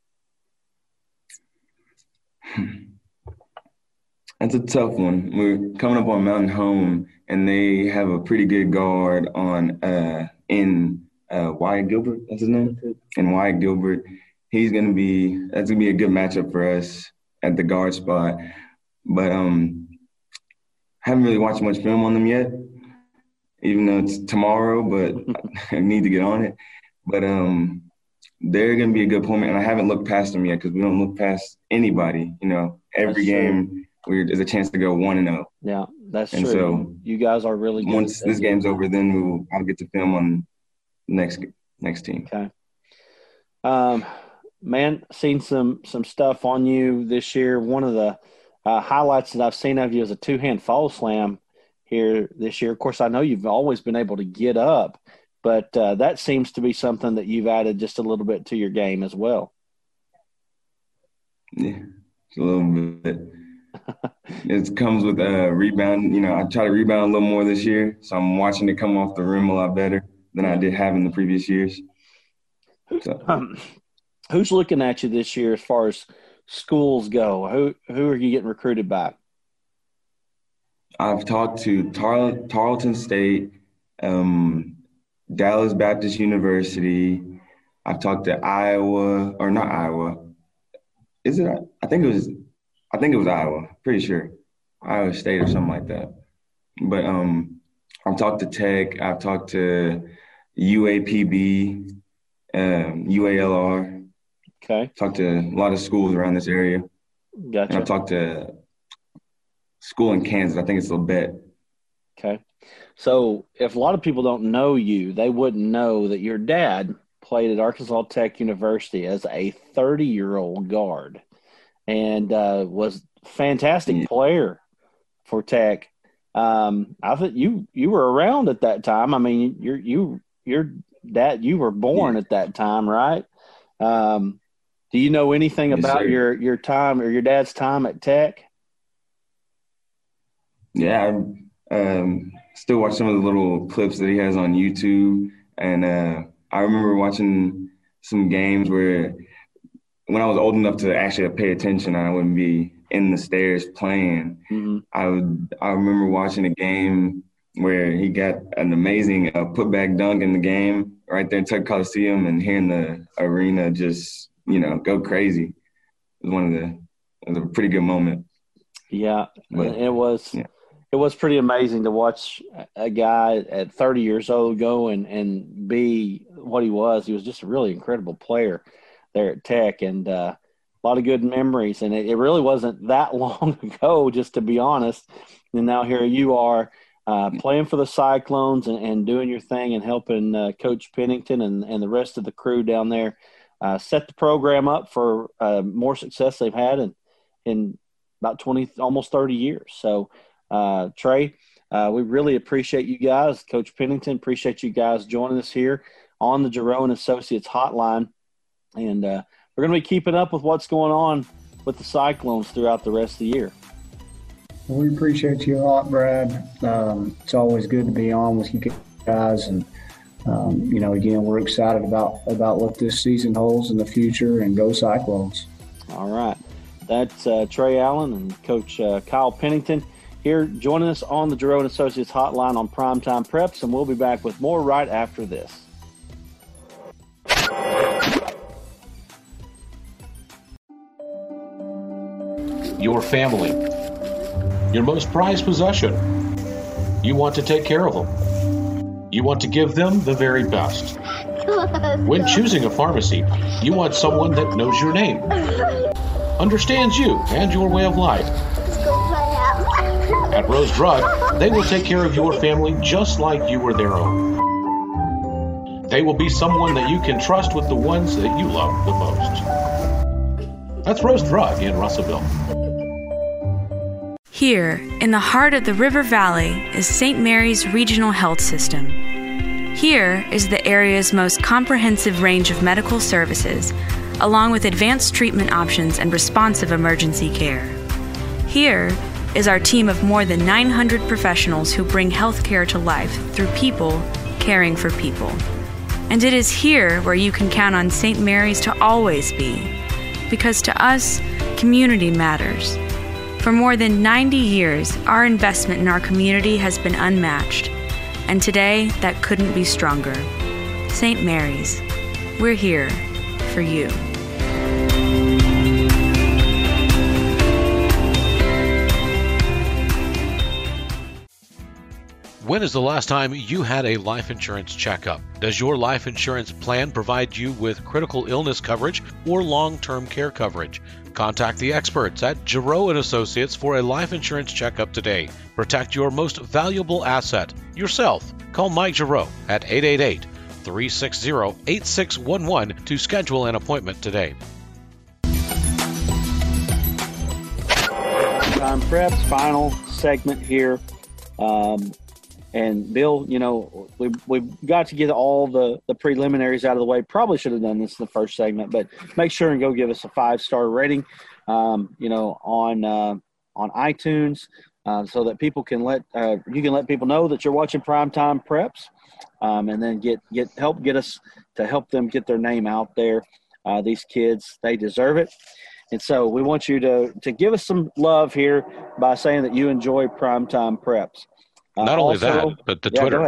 That's a tough one. We're coming up on Mountain Home, and they have a pretty good guard on uh, in – Uh, Wyatt Gilbert, that's his name, and Wyatt Gilbert. He's gonna be that's gonna be a good matchup for us at the guard spot. But um, haven't really watched much film on them yet, even though it's tomorrow. But I need to get on it. But um, they're gonna be a good opponent, and I haven't looked past them yet because we don't look past anybody. You know, every that's game we're, there's a chance to go one and zero. Yeah, that's and true. So you guys are really good. Once this game's over, then we'll I'll get to film on. Next next team. Okay. Um, man, seen some some stuff on you this year. One of the uh, highlights that I've seen of you is a two-hand fall slam here this year. Of course, I know you've always been able to get up, but uh, that seems to be something that you've added just a little bit to your game as well. Yeah, a little bit. It comes with a uh, rebound. You know, I try to rebound a little more this year, so I'm watching it come off the rim a lot better than I did have in the previous years. So. Um, who's looking at you this year as far as schools go? Who who are you getting recruited by? I've talked to Tar- Tarleton State, um, Dallas Baptist University, I've talked to Iowa, or not Iowa. Is it? I think it was. I think it was Iowa. Pretty sure, Iowa State or something like that. But um, I've talked to Tech. I've talked to U A P B, um, U A L R. Okay. Talked to a lot of schools around this area. Gotcha. And I've talked to school in Kansas. I think it's Labette. Okay. So if a lot of people don't know you, they wouldn't know that your dad played at Arkansas Tech University as a thirty-year-old guard and uh, was a fantastic Yeah. player for Tech. Um, I think you you were around at that time. I mean, you're you your dad you were born Yeah. at that time, right? Um, do you know anything Yes, about sir. your your time or your dad's time at Tech? Yeah, I um, still watch some of the little clips that he has on YouTube. And uh, I remember watching some games where when I was old enough to actually pay attention, I wouldn't be in the stairs playing. Mm-hmm. I would. I remember watching a game where he got an amazing uh, putback dunk in the game right there in Tech Coliseum, and hearing the arena just, you know, go crazy. It was one of the it was a pretty good moment. Yeah, But, it was. yeah. It was pretty amazing to watch a guy at thirty years old go and, and be what he was. He was just a really incredible player there at Tech, and uh, a lot of good memories. And it, it really wasn't that long ago, just to be honest. And now here you are uh, playing for the Cyclones and, and doing your thing and helping uh, Coach Pennington and, and the rest of the crew down there uh, set the program up for uh, more success they've had in, in about twenty, almost thirty years. So, Uh, Trey, uh, we really appreciate you guys. Coach Pennington, appreciate you guys joining us here on the Jerome Associates hotline. And uh, we're going to be keeping up with what's going on with the Cyclones throughout the rest of the year. We appreciate you a lot, Brad. Um, it's always good to be on with you guys. And, um, you know, again, we're excited about, about what this season holds in the future, and go Cyclones. All right. That's uh, Trey Allen and Coach uh, Kyle Pennington here joining us on the Jerome Associates hotline on Primetime Preps, and we'll be back with more right after this. Your family, your most prized possession. You want to take care of them. You want to give them the very best. When choosing a pharmacy, you want someone that knows your name, understands you and your way of life. At Rose Drug, they will take care of your family just like you were their own. They will be someone that you can trust with the ones that you love the most. That's Rose Drug in Russellville. Here, in the heart of the River Valley, is Saint Mary's Regional Health System. Here is the area's most comprehensive range of medical services, along with advanced treatment options and responsive emergency care. Here is our team of more than nine hundred professionals who bring healthcare to life through people caring for people. And it is here where you can count on Saint Mary's to always be, because to us, community matters. For more than ninety years, our investment in our community has been unmatched, and today that couldn't be stronger. Saint Mary's, we're here for you. When is the last time you had a life insurance checkup? Does your life insurance plan provide you with critical illness coverage or long-term care coverage? Contact the experts at Giroux and Associates for a life insurance checkup today. Protect your most valuable asset, yourself. Call Mike Giroux at eight eight eight, three six zero, eight six one one to schedule an appointment today. Time Preps, final segment here. Um, And Bill, you know, we we've got to get all the, the preliminaries out of the way. Probably should have done this in the first segment, but make sure and go give us a five star rating, um, you know, on uh, on iTunes, uh, so that people can let uh, you can let people know that you're watching Primetime Preps, um, and then get get help get us to help them get their name out there. Uh, these kids, they deserve it. And so we want you to to give us some love here by saying that you enjoy Primetime Preps. Uh, Not only also, that, but the yeah, Twitter. go ahead.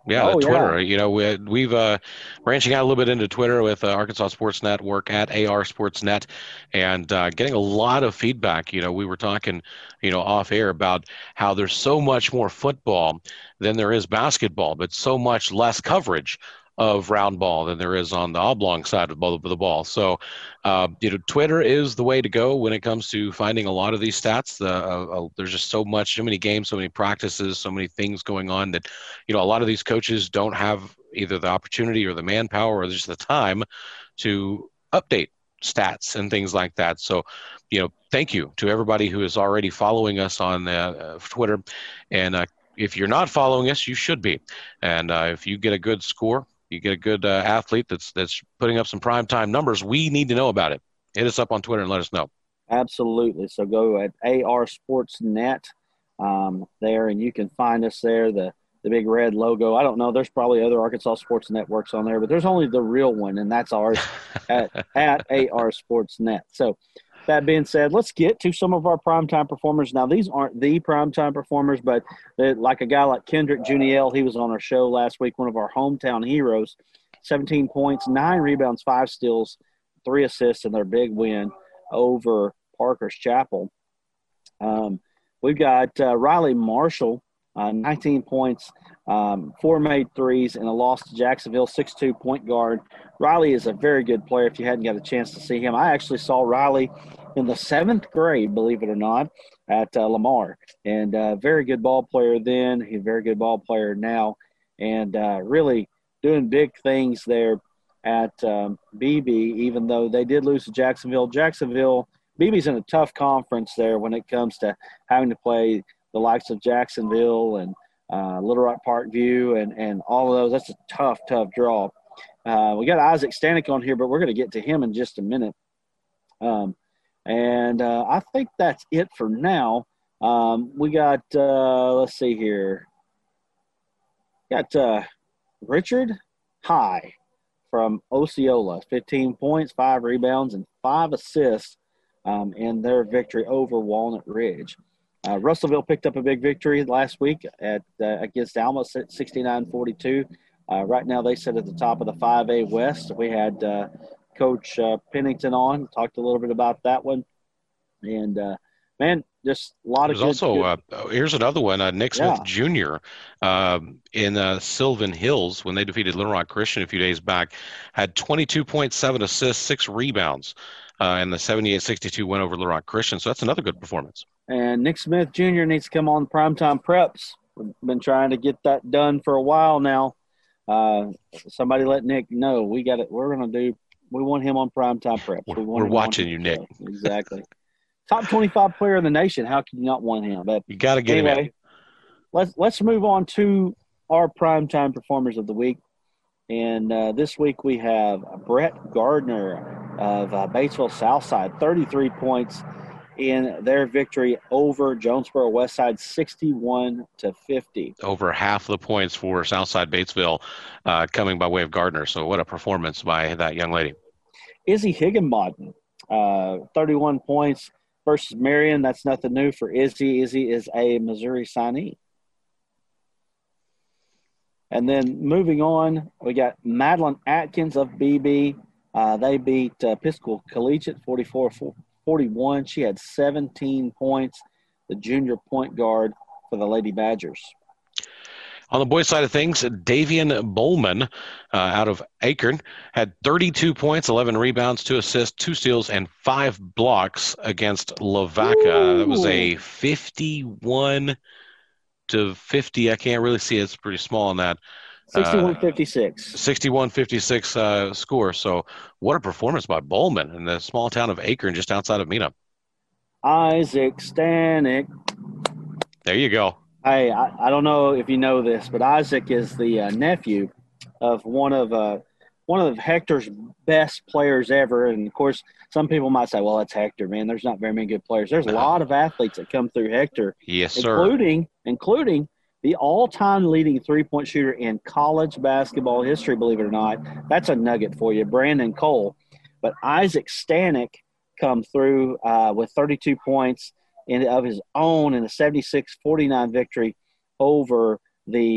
Yeah, oh, the Twitter. yeah. You know, we, we've uh, branching out a little bit into Twitter with uh, Arkansas Sports Network at A R Sports Net, and uh, getting a lot of feedback. You know, we were talking, you know, off air about how there's so much more football than there is basketball, but so much less coverage of round ball than there is on the oblong side of the ball. So, uh, you know, Twitter is the way to go when it comes to finding a lot of these stats. Uh, uh, there's just so much, so many games, so many practices, so many things going on that, you know, a lot of these coaches don't have either the opportunity or the manpower or just the time to update stats and things like that. So, you know, thank you to everybody who is already following us on uh, Twitter. And uh, if you're not following us, you should be. And uh, if you get a good score, you get a good uh, athlete that's that's putting up some primetime numbers, we need to know about it. Hit us up on Twitter and let us know. Absolutely. So go at A R Sports Net um, there, and you can find us there, the, the big red logo. I don't know. There's probably other Arkansas Sports Networks on there, but there's only the real one, and that's ours at, at A R Sports Net. So that being said, let's get to some of our primetime performers. Now, these aren't the primetime performers, but like a guy like Kendrick Juniel, he was on our show last week, one of our hometown heroes, seventeen points, nine rebounds, five steals, three assists in their big win over Parker's Chapel. Um, we've got uh, Riley Marshall, uh, nineteen points, um, four made threes, and a loss to Jacksonville, six two point guard. Riley is a very good player if you hadn't got a chance to see him. I actually saw Riley in the seventh grade, believe it or not, at uh, Lamar. And uh, very good ball player then. He's a very good ball player now. And uh, really doing big things there at um, B B, even though they did lose to Jacksonville. Jacksonville, B B's in a tough conference there when it comes to having to play the likes of Jacksonville and uh, Little Rock Parkview and, and all of those. That's a tough, tough draw. Uh, we got Isaac Stanek on here, but we're going to get to him in just a minute. Um, and uh, I think that's it for now. Um, we got, uh, let's see here. Got uh, Richard High from Osceola, fifteen points, five rebounds, and five assists um, in their victory over Walnut Ridge. Uh, Russellville picked up a big victory last week at uh, against Alma, sixty-nine forty-two. Uh, right now they sit at the top of the five A West. We had uh, Coach uh, Pennington on, talked a little bit about that one. And, uh, man, just a lot There's of good. also, good... uh, here's another one, uh, Nick Smith yeah. Junior Uh, in uh, Sylvan Hills, when they defeated Little Rock Christian a few days back, had twenty-two point seven assists, six rebounds, uh, and the seventy-eight sixty-two win over Little Rock Christian. So that's another good performance. And Nick Smith Junior needs to come on Primetime Preps. We've been trying to get that done for a while now. Uh, somebody let Nick know we got it. We're going to do, we want him on Primetime Preps. We're, we we're watching you, Nick. Show. Exactly. Top twenty-five player in the nation. How can you not want him? But you got to get anyway, him in. Let's, let's move on to our Primetime Performers of the Week. And uh, this week we have Brett Gardner of uh, Batesville Southside, thirty-three points in their victory over Jonesboro Westside, sixty-one to fifty. Over half the points for Southside Batesville uh, coming by way of Gardner. So what a performance by that young lady. Izzy Higginbottom, uh, thirty-one points versus Marion. That's nothing new for Izzy. Izzy is a Missouri signee. And then moving on, we got Madeline Atkins of B B. Uh, they beat uh, Episcopal Collegiate forty-four forty-one. She had seventeen points, the junior point guard for the Lady Badgers. On the boys' side of things, Davian Bowman uh, out of Akron had thirty-two points, eleven rebounds, two assists, two steals, and five blocks against Lavaca. Ooh. That was a fifty-one to fifty. I can't really see it. It's pretty small on that. sixty-one fifty-six. Uh, sixty-one fifty-six uh, score. So what a performance by Bowman in the small town of Akron just outside of Mena. Isaac Stanek. There you go. Hey, I, I don't know if you know this, but Isaac is the uh, nephew of one of uh, one of Hector's best players ever. And, of course, some people might say, well, that's Hector, man. There's not very many good players. There's a lot of athletes that come through Hector. Yes, sir. Including, including the all-time leading three-point shooter in college basketball history, believe it or not. That's a nugget for you, Brandon Cole. But Isaac Stanek come through uh, with thirty-two points in, of his own in a seventy-six forty-nine victory over the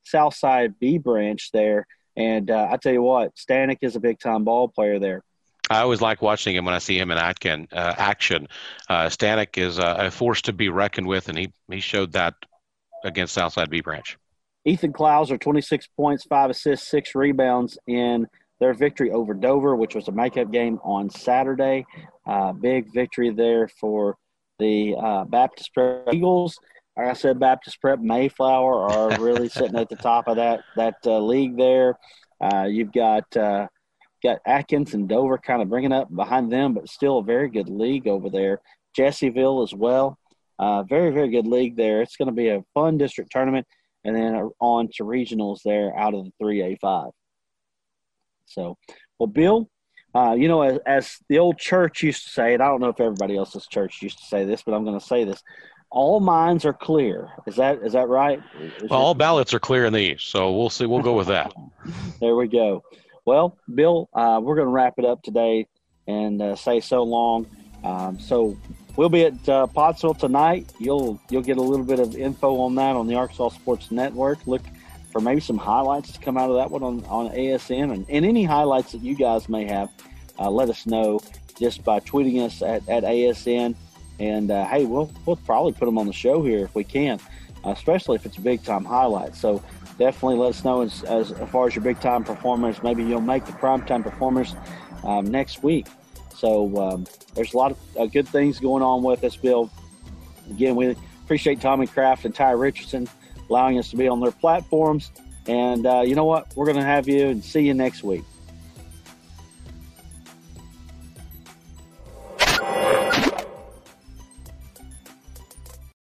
Southside B branch there. And uh, I tell you what, Stanek is a big-time ball player there. I always like watching him when I see him in action. Uh, action. Uh, Stanek is a, a force to be reckoned with, and he, he showed that against Southside B branch. Ethan Clouser, twenty-six points, five assists, six rebounds in their victory over Dover, which was a makeup game on Saturday. Uh, big victory there for the uh, Baptist Prep Eagles. Like I said, Baptist Prep Mayflower are really sitting at the top of that that uh, league there. Uh, you've got uh, got Atkins and Dover kind of bringing up behind them, but still a very good league over there. Jessieville as well. Uh, very, very good league there. It's going to be a fun district tournament, and then on to regionals there out of the three A five. So, well, Bill, uh, you know, as, as the old church used to say, and I don't know if everybody else's church used to say this, but I'm going to say this. All minds are clear. Is that is that right? Is well, your- all ballots are clear in the East, so we'll see. We'll go with that. There we go. Well, Bill, uh, we're going to wrap it up today and uh, say so long. Um, so we'll be at uh, Pottsville tonight. You'll you'll get a little bit of info on that on the Arkansas Sports Network. Look for maybe some highlights to come out of that one on, on A S N. And, and any highlights that you guys may have, uh, let us know just by tweeting us at, at A S N. And, uh, hey, we'll, we'll probably put them on the show here if we can, uh, especially if it's a big-time highlight. So definitely let us know as, as far as your big-time performers. Maybe you'll make the prime-time performers um, next week. So um, there's a lot of uh, good things going on with us, Bill. Again, we appreciate Tommy Kraft and Ty Richardson allowing us to be on their platforms. And uh, you know what? We're going to have you and see you next week.